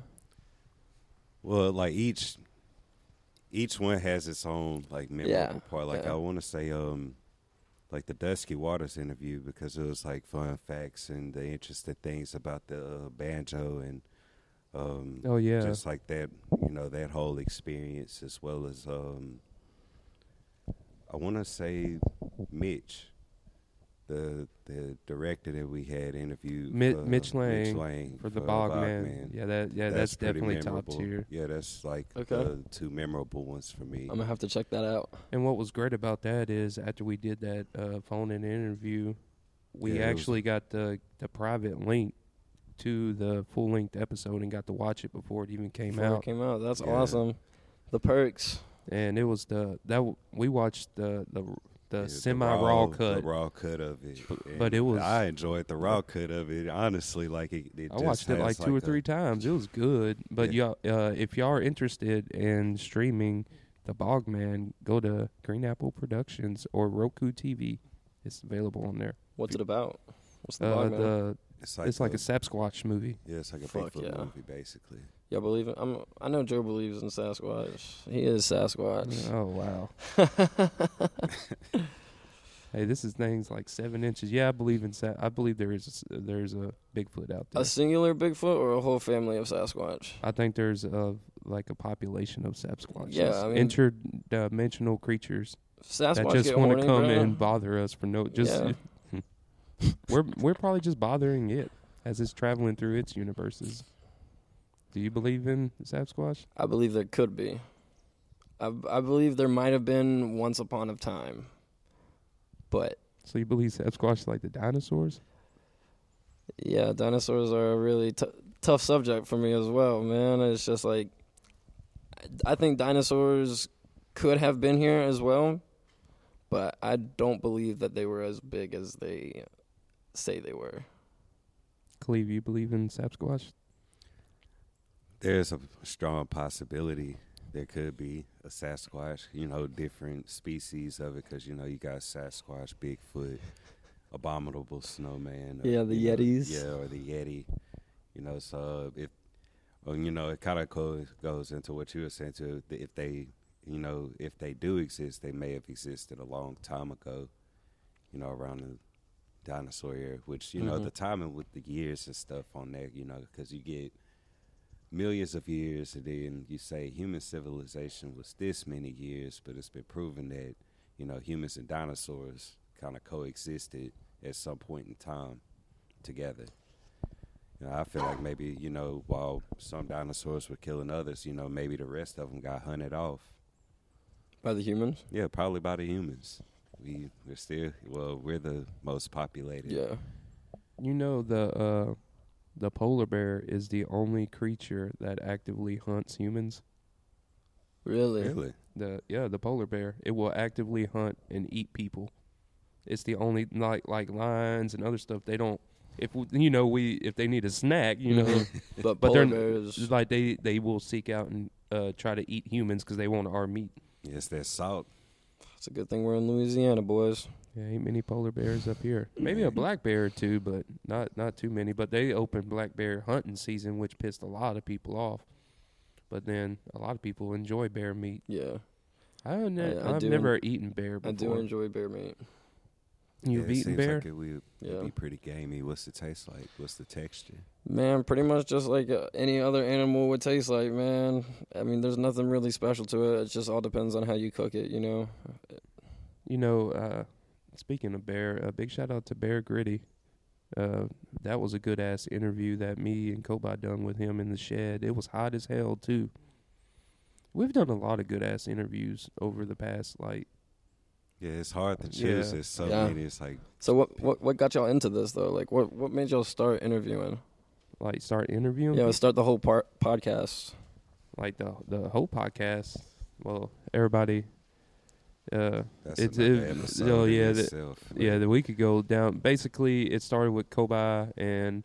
Well, like each each one has its own like memorable Yeah, part. Like yeah. I want to say, um, like the Dusky Waters interview because it was like fun facts and the interesting things about the uh, banjo and um, Oh yeah, just like that, you know, that whole experience as well as um, I want to say Mitch, the the director that we had interviewed, Mi- for, Mitch Lang Mitch Lang for the for Bogman. Yeah, that yeah, that's, pretty definitely top memorable. tier. Yeah, that's like Okay. the two memorable ones for me. I'm gonna have to check that out. And what was great about that is after we did that uh, phone-in interview, we Yeah, it was- actually got the the private link to the full-length episode and got to watch it before it even came Before out. it came out. That's Yeah. awesome. The perks. And it was the that w- we watched the the the Yeah, semi-raw cut. the raw cut of it. And but it was- I enjoyed the raw cut of it. Honestly, like it. it I just watched it like has two or a- three times. It was good. But Yeah. y'all, uh, if y'all are interested in streaming the Bogman, go to Green Apple Productions or Roku T V. It's available on there. What's it about? What's the Uh, bog, man? the It's like it's like a, a Sapsquatch movie. yeah, it's like a Fuck Bigfoot yeah. movie basically. Y'all believe it? I'm. I know Joe believes in Sasquatch. He is Sasquatch. Oh wow. Hey, this is things like seven inches. Yeah, I believe in. Sa- I believe there is a, there's a Bigfoot out there. A singular Bigfoot or a whole family of Sasquatch? I think there's a like a population of Sapsquatches. Yeah, I mean- interdimensional creatures Sasquatch that just get want horny, to come bro. and bother us for no. Just Yeah. we're we're probably just bothering it as it's traveling through its universes. Do you believe in Sasquatch? I believe there could be. I, I believe there might have been once upon a time. But, So you believe Sasquatch is like the dinosaurs? yeah, dinosaurs are a really t- tough subject for me as well, man. It's just like, I think dinosaurs could have been here as well, but I don't believe that they were as big as they say they were. Cleve, you believe in Sasquatch? There's a strong possibility there could be a Sasquatch, you know, different species of it, because, you know, you got Sasquatch, Bigfoot, Abominable Snowman. Or, Yeah, the you know, Yetis. yeah, or the Yeti. You know, so if, well, you know, it kind of goes, goes into what you were saying, too. If they, you know, if they do exist, they may have existed a long time ago, you know, around the dinosaur era, which, you know, Mhm. the timing with the years and stuff on that, you know, because you get millions of years, and then you say human civilization was this many years, but it's been proven that, you know, humans and dinosaurs kind of coexisted at some point in time together. You know, I feel like maybe, you know, while some dinosaurs were killing others, you know, maybe the rest of them got hunted off. By the humans? Yeah, probably by the humans. We, we're still, well, we're the most populated. Yeah. You know the uh, the polar bear is the only creature that actively hunts humans. Really? Really? The yeah, the polar bear. It will actively hunt and eat people. It's the only like like lions and other stuff. They don't. If we, you know we if they need a snack, you know, Mhm. But, but polar they're bears, like they they will seek out and uh, try to eat humans because they want our meat. Yes, that salt. it's a good thing we're in Louisiana, boys. Yeah, ain't many polar bears up here. Maybe a black bear or two, but not not too many. But they opened black bear hunting season, which pissed a lot of people off. But then a lot of people enjoy bear meat. Yeah. I don't know. I- I I've do never eaten bear I before. do enjoy bear meat. You've yeah, it eaten seems bear? like it would Yeah. be pretty gamey. What's the taste like? What's the texture? Man, pretty much just like uh, any other animal would taste like, man. I mean, there's nothing really special to it. It just all depends on how you cook it, you know? You know, uh, speaking of bear, a big shout out to Bear Gritty. Uh, that was a good ass interview that me and Kobe done with him in the shed. It was hot as hell too. We've done a lot of good ass interviews over the past like. Yeah, it's hard to choose. Yeah. There's so Yeah. many. It's like So what, what what got y'all into this though? Like what what made y'all start interviewing? Like start interviewing. Yeah, let's start the whole part podcast. Like the the whole podcast. Well, everybody. Uh, that's It's- another it- episode oh, in yeah, the- itself. yeah, the week ago down. Basically, it started with Kobe and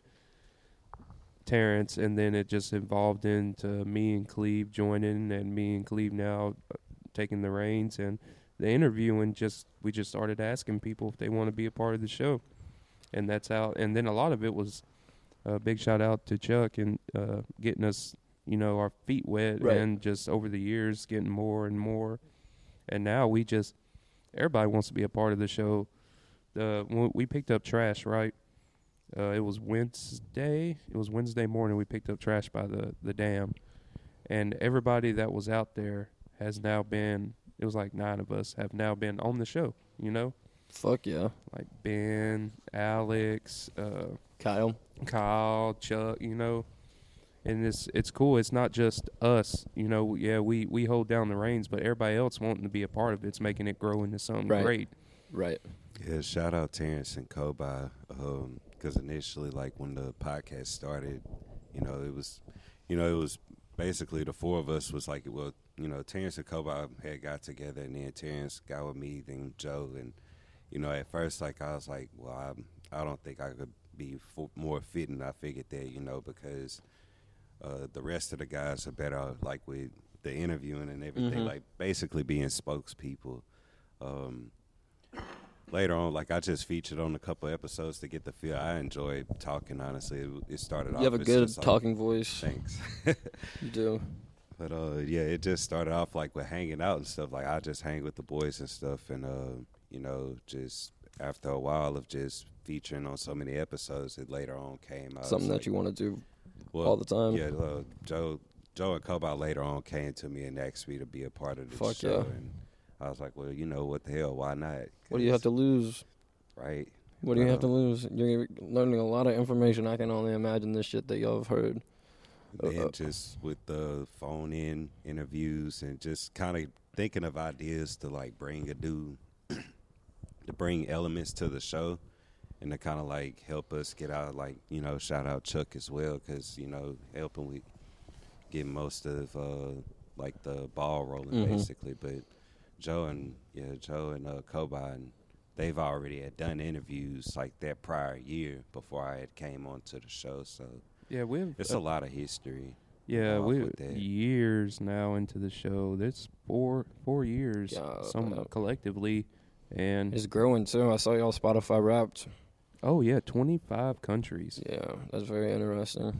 Terrence, and then it just evolved into me and Cleve joining, and me and Cleve now uh, taking the reins, and the interviewing. Just we just started asking people if they want to be a part of the show, and that's how. And then a lot of it was a big shout out to Chuck and uh, getting us, you know, our feet wet, Right. and just over the years getting more and more. And now we just, everybody wants to be a part of the show. The when we picked up trash, right? Uh, it was Wednesday. It was Wednesday morning. We picked up trash by the, the dam, and everybody that was out there has now been. It was like nine of us have now been on the show. You know, Fuck yeah. like Ben, Alex, uh, Kyle. Kyle, Chuck. You know. And it's it's cool. It's not just us, you know. Yeah, we, we hold down the reins, but everybody else wanting to be a part of it. It's making it grow into something Right. great. Right. Yeah, shout out Terrence and Kobe, because initially, like when the podcast started, you know, it was, you know, it was basically the four of us was like, well, you know, Terrence and Kobe had got together, and then Terrence got with me, then Joe, and you know, at first, like I was like, well, I I don't think I could be fo- more fitting. I figured that, you know, because uh, the rest of the guys are better, like with the interviewing and everything, Mhm. like basically being spokespeople. Um, later on, like I just featured on a couple episodes to get the feel. I enjoy talking. Honestly, it, it started off. You have a as good just, like, talking voice. Thanks. You do. But uh, yeah, it just started off like with hanging out and stuff. Like I just hang with the boys and stuff, and uh, you know, just after a while of just featuring on so many episodes, it later on came out. Something It's that like, you want to do well, all the time. Yeah, uh, Joe, Joe and Kobe later on came to me and asked me to be a part of the Fuck show, yeah. and I was like, well, you know what the hell, why not? What do you have to 'Cause- lose? right? What do you But, have to um, lose? You're learning a lot of information. I can only imagine this shit that y'all have heard. Then Uh, just with the phone in interviews and just kind of thinking of ideas to like bring a dude to bring elements to the show and to kind of like help us get out, like, you know, shout out Chuck as well, because, you know, helping with getting most of uh like the ball rolling Mhm. basically. But Joe and yeah Joe and uh Kobe, and they've already had done interviews like that prior year before I had came onto the show, so Yeah, we've it's a lot of history. yeah off we with that. years now into the show. There's four four years, Yeah, some uh, collectively, and It's growing too. I saw y'all Spotify Wrapped. oh yeah, twenty-five countries. Yeah, that's very interesting.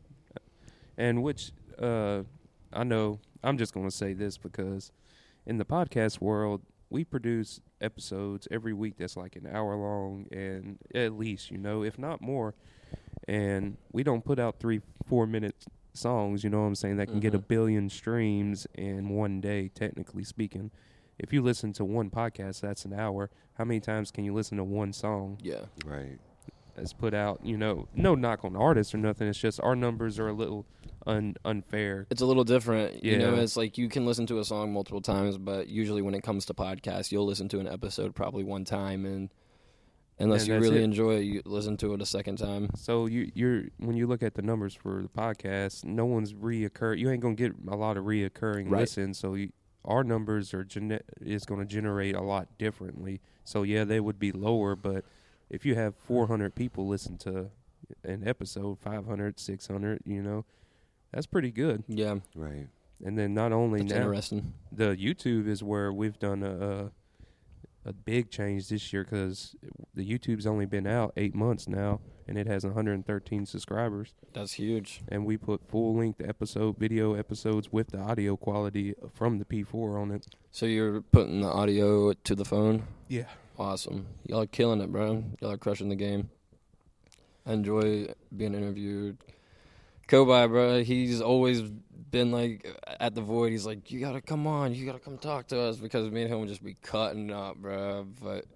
And which uh, I know I'm just going to say this because in the podcast world, we produce episodes every week that's like an hour long, and at least, you know, if not more. And we don't put out three, four minute songs, you know what I'm saying, that can get a Mhm. billion streams in one day, technically speaking. If you listen to one podcast, that's an hour. How many times can you listen to one song Yeah. Right. that's put out? You know, no knock on artists or nothing. It's just our numbers are a little un- unfair. It's a little different. You know, Yeah. it's like you can listen to a song multiple times, but usually when it comes to podcasts, you'll listen to an episode probably one time, and unless And you that's really it. enjoy it, you listen to it a second time. So you you're when you look at the numbers for the podcast, no one's reoccur. You ain't gonna get a lot of reoccurring Right. listens. So you, our numbers are gene- is gonna generate a lot differently. So yeah, they would be lower, but if you have four hundred people listen to an episode, five hundred, six hundred, you know, that's pretty good. Yeah, Right. And then not only that's now, interesting. the YouTube is where we've done a a, a big change this year because the YouTube's only been out eight months now, and it has one hundred thirteen subscribers. That's huge. And we put full length episode video episodes with the audio quality from the P four on it. So you're putting the audio to the phone? Yeah. Awesome. Y'all are killing it, bro. Y'all are crushing the game. I enjoy being interviewed. Kobe, bro, he's always been like at the Void. He's like, you gotta come on, you gotta come talk to us, because me and him would just be cutting up, bro. But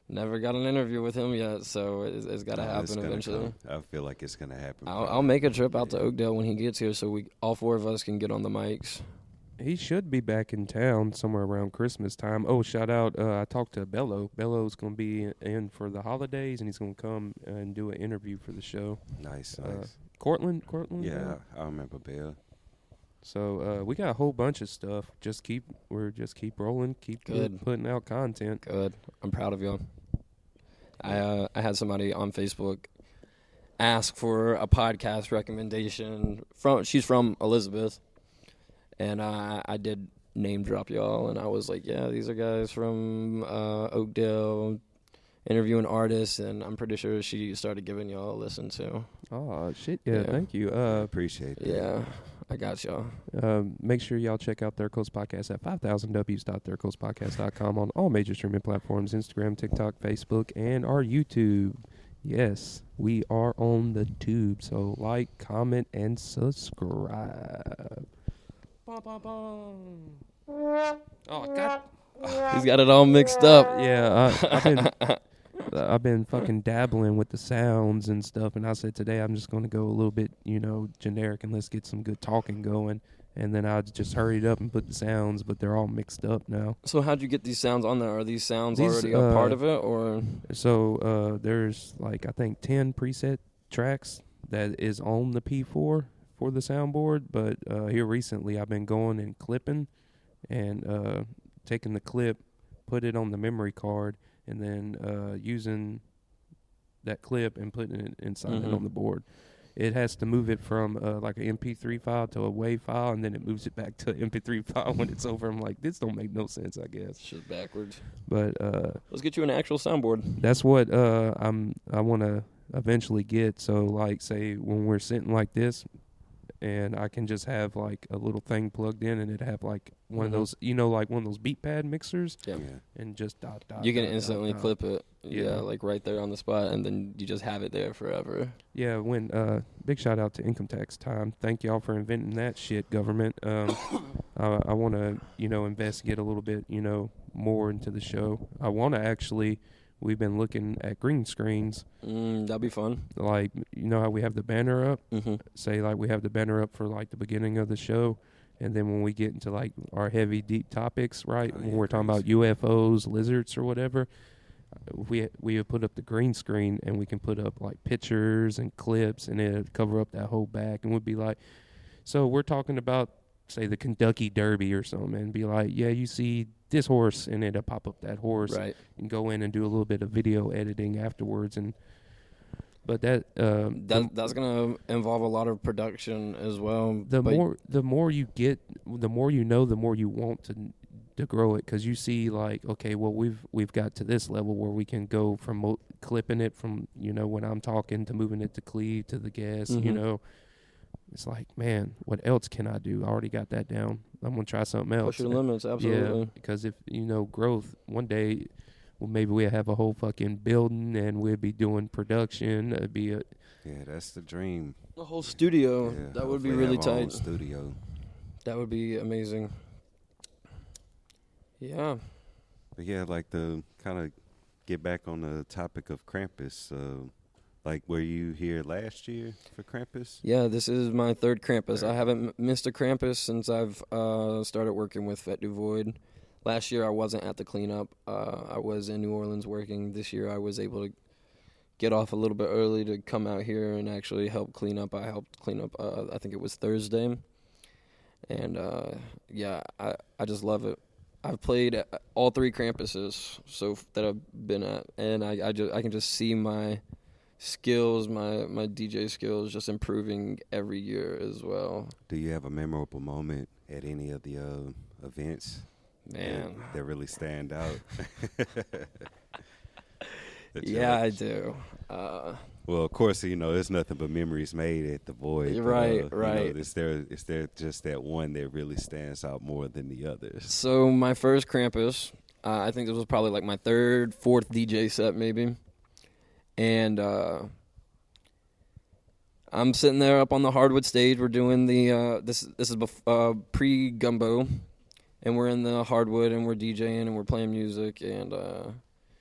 Never got an interview with him yet, so it's, it's got to No, it's happen gonna eventually. come. I feel like it's gonna happen. I'll, probably. I'll make a trip out to Oakdale when he gets here, so we all four of us can get on the mics. He should be back in town somewhere around Christmas time. Oh, shout out! Uh, I talked to Bello. Bello's gonna be in for the holidays, and he's gonna come and do an interview for the show. Nice, Uh, nice. Cortland, Cortland. yeah, I remember Bill. So uh, we got a whole bunch of stuff. Just keep, we're just keep rolling, keep Good. putting out content. Good. I'm proud of y'all. I uh, I had somebody on Facebook ask for a podcast recommendation from. She's from Elizabeth, and uh, I did name drop y'all, and I was like, yeah, these are guys from uh, Oakdale interviewing artists, and I'm pretty sure she started giving y'all a listen too. Oh shit! Yeah, Yeah. thank you. I Uh, appreciate that. Yeah, I got y'all. Um, make sure y'all check out Third Coast Podcast at five thousand w dot third coast podcast dot com on all major streaming platforms, Instagram, TikTok, Facebook, and our YouTube. Yes, we are on the tube, so like, comment, and subscribe. Bum, bum, bum. Oh, God. He's got it all mixed up. Yeah, I, I've been I've been fucking dabbling with the sounds and stuff, and I said today I'm just going to go a little bit, you know, generic, and let's get some good talking going. And then I just hurried up and put the sounds, but they're all mixed up now. So how'd you get these sounds on there? Are these sounds These, already a uh, part of it, or So uh, there's like I think ten preset tracks that is on the P four for the soundboard, but uh, here recently I've been going and clipping and uh, taking the clip, put it on the memory card, and then uh, using that clip and putting it inside it Mhm. on the board. It has to move it from uh, like an M P three file to a WAV file, and then it moves it back to an M P three file when it's over. I'm like, this don't make no sense, I guess. shit backwards? But uh, Let's get you an actual soundboard. that's what uh, I'm. I want to eventually get. So, like, say when we're sitting like this, and I can just have like a little thing plugged in, and it have like one Mhm. of those, you know, like one of those beat pad mixers, Yeah. Yeah. and just dot dot. You can dot, instantly dot, dot. clip it, yeah. Yeah. like right there on the spot, and then you just have it there forever. Yeah, when uh, big shout out to Income Tax Time. Thank y'all for inventing that shit, government. Um, I, I want to, you know, investigate a little bit, you know, more into the show. I want to actually. We've been looking at green screens, Mm, that'd be fun. like you know how we have the banner up. Mm-hmm. Say like we have the banner up for like the beginning of the show, and then when we get into like our heavy deep topics, right, Oh, when yeah, we're talking green about U F Os, lizards, or whatever, we we would put up the green screen, and we can put up like pictures and clips, and it'd cover up that whole back, and we'd be like, so we're talking about say the Kentucky Derby or something, and be like, yeah, you see this horse, and it'll pop up that horse, Right. and go in and do a little bit of video editing afterwards, and but that um, the- That that's gonna involve a lot of production as well. the but more the more you get, the more you know, the more you want to to grow it, because you see like, okay, well we've we've got to this level where we can go from mo- clipping it from, you know, when I'm talking, to moving it to Cleve, to the guest, you Mhm. know. It's like, man, what else can I do? I already got that down. I'm gonna try something else. push your limits, absolutely. Yeah, because if you know growth, one day, well, maybe we'll have a whole fucking building and we'll be doing production. It'd be a Yeah, that's the dream. The whole studio, Yeah, that would be hopefully really have our own tight. studio. That would be amazing. Yeah. But yeah, I'd like to kind of get back on the topic of Krampus. Uh, like, were you here last year for Krampus? Yeah, this is my third Krampus. I Third. haven't m- missed a Krampus since I've uh, started working with Fête du Void. Last year I wasn't at the cleanup. Uh, I was in New Orleans working. This year I was able to get off a little bit early to come out here and actually help clean up. I helped clean up, uh, I think it was Thursday. And uh, yeah, I, I just love it. I've played uh, all three Krampuses so f- that I've been at, and I I, just, I can just see my skills, my, my D J skills just improving every year as well. Do you have a memorable moment at any of the uh, events Man. that, that really stand out? That you Yeah, I like? do. Uh, Well, of course, you know, there's nothing but memories made at the Void. You're but, right, uh, you know, right. is there is there just that one that really stands out more than the others? so my first Krampus, uh, I think this was probably like my third, fourth D J set maybe. And uh, I'm sitting there up on the hardwood stage. We're doing the, uh, this, this is bef- uh, pre-Gumbo. And we're in the hardwood and we're DJing and we're playing music. And uh,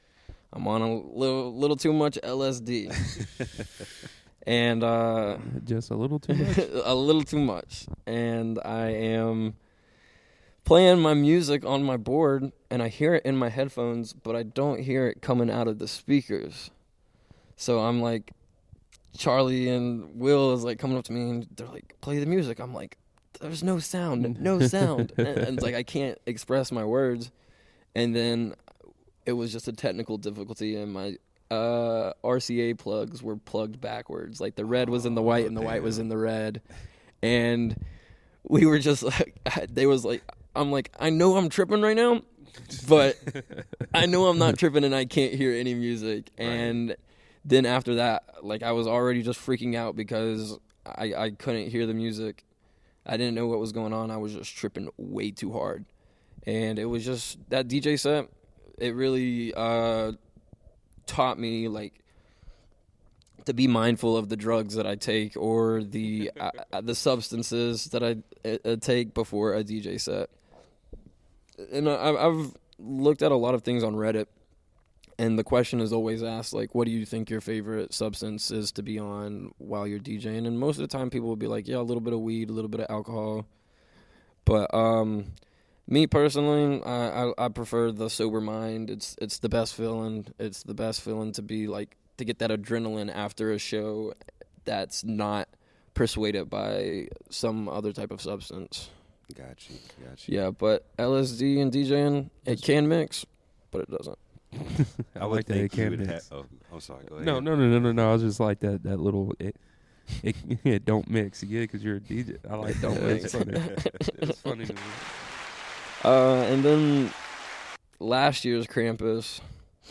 I'm on a little little too much L S D, and uh, Just a little too much. a little too much, and I am playing my music on my board, and I hear it in my headphones, but I don't hear it coming out of the speakers. So I'm like, Charlie and Will is like coming up to me, and they're like, "Play the music." I'm like, "There's no sound, no sound," and, and it's like I can't express my words. And then it was just a technical difficulty, and my uh, R C A plugs were plugged backwards. Like the red was in the white, and the white was in the red. And we were just like, they was like, I'm like, I know I'm tripping right now, but I know I'm not tripping, and I can't hear any music. And then after that, like I was already just freaking out because I, I couldn't hear the music. I didn't know what was going on. I was just tripping way too hard. And it was just that D J set, it really uh, taught me like to be mindful of the drugs that I take or the uh, the substances that I uh, take before a D J set. And I, I've looked at a lot of things on Reddit, and the question is always asked, like, what do you think your favorite substance is to be on while you're DJing? And most of the time people will be like, yeah, a little bit of weed, a little bit of alcohol. But um, me personally, I, I, I prefer the sober mind. It's it's the best feeling. It's the best feeling to be like, to get that adrenaline after a show that's not persuaded by some other type of substance. Got you, got you. Yeah, but L S D and DJing, it can mix, but it doesn't. I, I would like that think it you can would mix. have. Oh, I'm sorry. Go ahead. No, no, no, no, no, no. I was just like that. That little it, it, it don't mix. You get it because you're a D J. I like don't mix. It's funny. It's funny to me. Uh, and then last year's Krampus,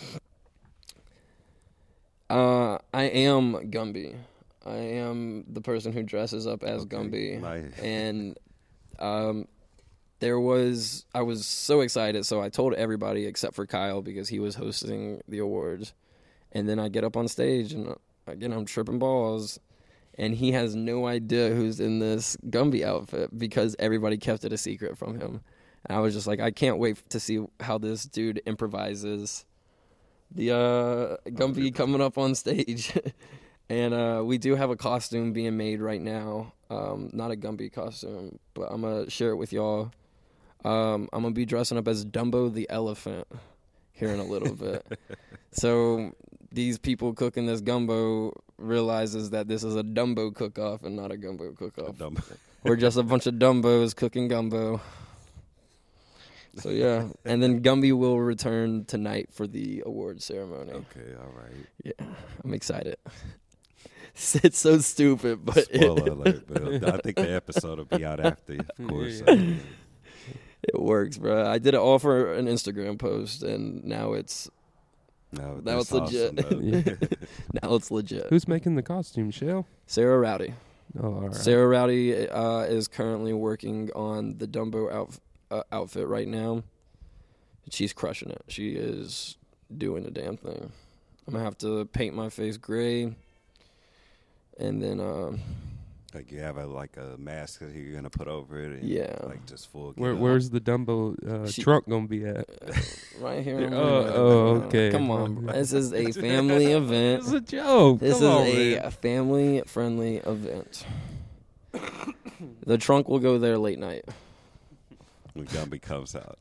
uh, I am Gumby. I am the person who dresses up as Okay, Gumby, nice. and um, there was I was so excited, so I told everybody except for Kyle because he was hosting the awards, and then I get up on stage and again I'm tripping balls, and he has no idea who's in this Gumby outfit because everybody kept it a secret from him. And I was just like, I can't wait to see how this dude improvises the uh, Gumby coming up on stage. And uh, we do have a costume being made right now. Um, not a Gumby costume, but I'm going to share it with y'all. Um, I'm going to be dressing up as Dumbo the elephant here in a little bit. So these people cooking this gumbo realizes that this is a Dumbo cook-off and not a Gumbo cook-off. Dumb. We're just a bunch of Dumbos cooking gumbo. So, yeah. And then Gumby will return tonight for the award ceremony. Okay, all right. Yeah, I'm excited. It's so stupid, but Spoiler alert, but I think the episode will be out after, of course. Yeah. it works, bro. I did it all for an Instagram post, and now it's No, now it's that's awesome, legit. though. now it's legit. Who's making the costume, Shell? Sarah Rowdy. Oh, all right. Sarah Rowdy uh, is currently working on the Dumbo outf- uh, outfit right now. She's crushing it. She is doing the damn thing. I'm gonna have to paint my face gray, and then um, Like you have a like a mask that you're gonna put over it. And Yeah. Like just full. Where, get up. where's the Dumbo uh, She- trunk gonna be at? right here. Oh, I'm gonna- oh, okay. Come on, bro. This is a family event. It's a joke. This Come is on, a man. family-friendly event. The trunk will go there late night. When Gumby comes out.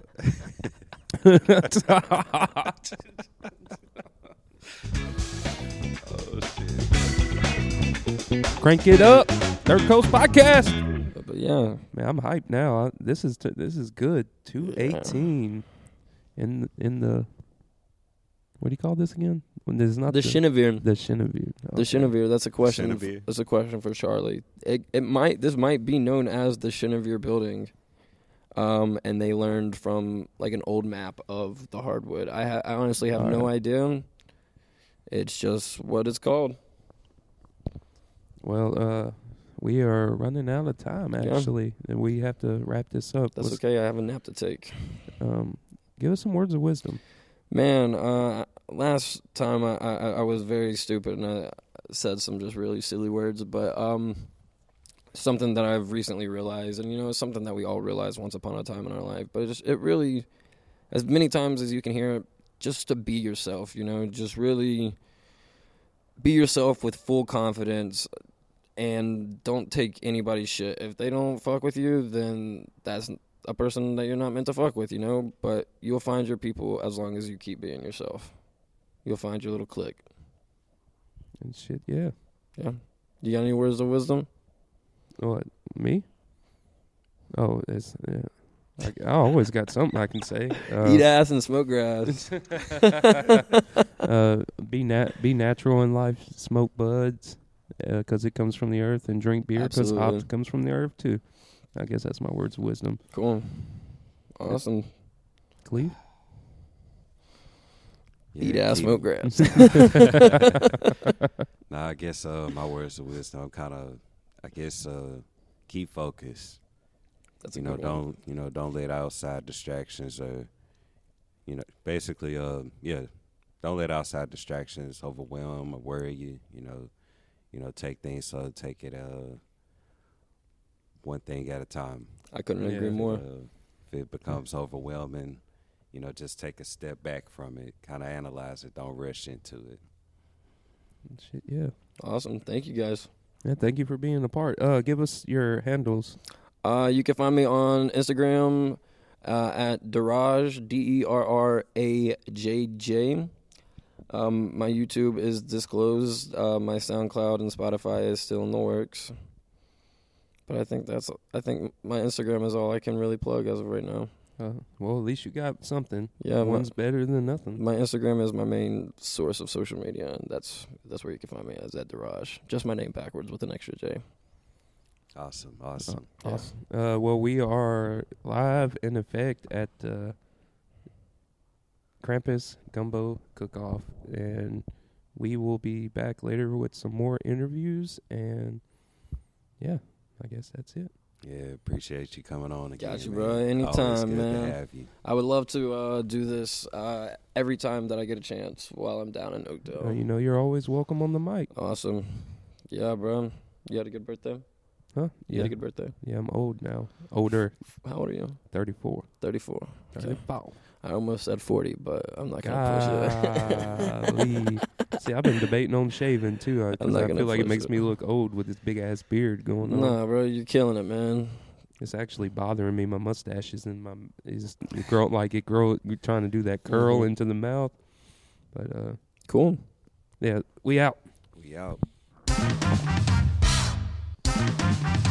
Oh shit. Crank it up. Third Coast Podcast. But, but yeah, Man, I'm hyped now. I, this is t- this is good. two eighteen in in the what do you call this again? When there's not the Shinavir. the Shinavir. The Shinavir. That's a question. f- Shinavir. That's a question for Charlie. It it might this might be known as the Shinavir building. Um, and they learned from like an old map of the hardwood. I ha- I honestly have no Alright. idea. It's just what it's called. Well, uh, we are running out of time Yeah. actually, and we have to wrap this up. That's Let's- okay. I have a nap to take. Um, give us some words of wisdom. Man, uh, last time I, I, I was very stupid and I said some just really silly words, but um, something that I've recently realized, and you know, it's something that we all realize once upon a time in our life, but it just, it really, as many times as you can hear it, just to be yourself, you know, just really be yourself with full confidence and don't take anybody's shit. If they don't fuck with you, then that's a person that you're not meant to fuck with, you know, but you'll find your people as long as you keep being yourself. You'll find your little clique. And shit, yeah. Yeah. You got any words of wisdom? What, me? Oh, it's, yeah. I, I always got something I can say. Uh, Eat ass and smoke grass. uh, be nat- be natural in life. Smoke buds, because it comes from the earth, and drink beer because Absolutely. hops comes from the earth too. I guess that's my words of wisdom. Cool. Awesome. Cleve? Eat Yeah, ass, keep- smoke grass. Nah, I guess uh, my words of wisdom kind of, I guess, uh, keep focused. That's a You know, good one. don't you know, don't let outside distractions or, you know, basically, uh, yeah, don't let outside distractions overwhelm or worry you. You know, you know, take things so take it uh, one thing at a time. I couldn't Yeah. agree more. Uh, if it becomes overwhelming, you know, just take a step back from it, kind of analyze it, don't rush into it. Shit, yeah. Awesome. Thank you guys. Yeah, thank you for being a part. Uh, give us your handles. Uh, you can find me on Instagram uh, at Deraj, D E R R A J J. Um, my YouTube is disclosed. Uh, my SoundCloud and Spotify is still in the works. But I think that's. I think my Instagram is all I can really plug as of right now. Uh, well, at least you got something. Yeah, my, One's better than nothing. my Instagram is my main source of social media, and that's that's where you can find me as at Deraj. Just my name backwards with an extra J. Awesome, awesome. Yeah. Awesome. Uh, well, we are live in effect at uh, Krampus Gumbo Cook-Off, and we will be back later with some more interviews, and yeah, I guess that's it. Yeah, appreciate you coming on again. Got you, man. bro. Always Anytime, good man. To have you. I would love to uh, do this uh, every time that I get a chance while I'm down in Uh, Oakdale. you know, you're always welcome on the mic. Awesome. Yeah, bro. You had a good birthday? Huh? You Yeah. had a good birthday? Yeah, I'm old now. Older. How old are you? thirty-four. thirty-four. Okay. thirty-four. I almost said forty, but I'm not going to push it. Golly. See, I've been debating on shaving too. uh, 'cause not I gonna feel like it push makes it. me look old with this big ass beard going on. Nah, bro, you're killing it, man. It's actually bothering me. My mustache is in my is it grow like it grow. You're trying to do that curl Mhm. into the mouth, but uh, Cool. yeah, we out. We out.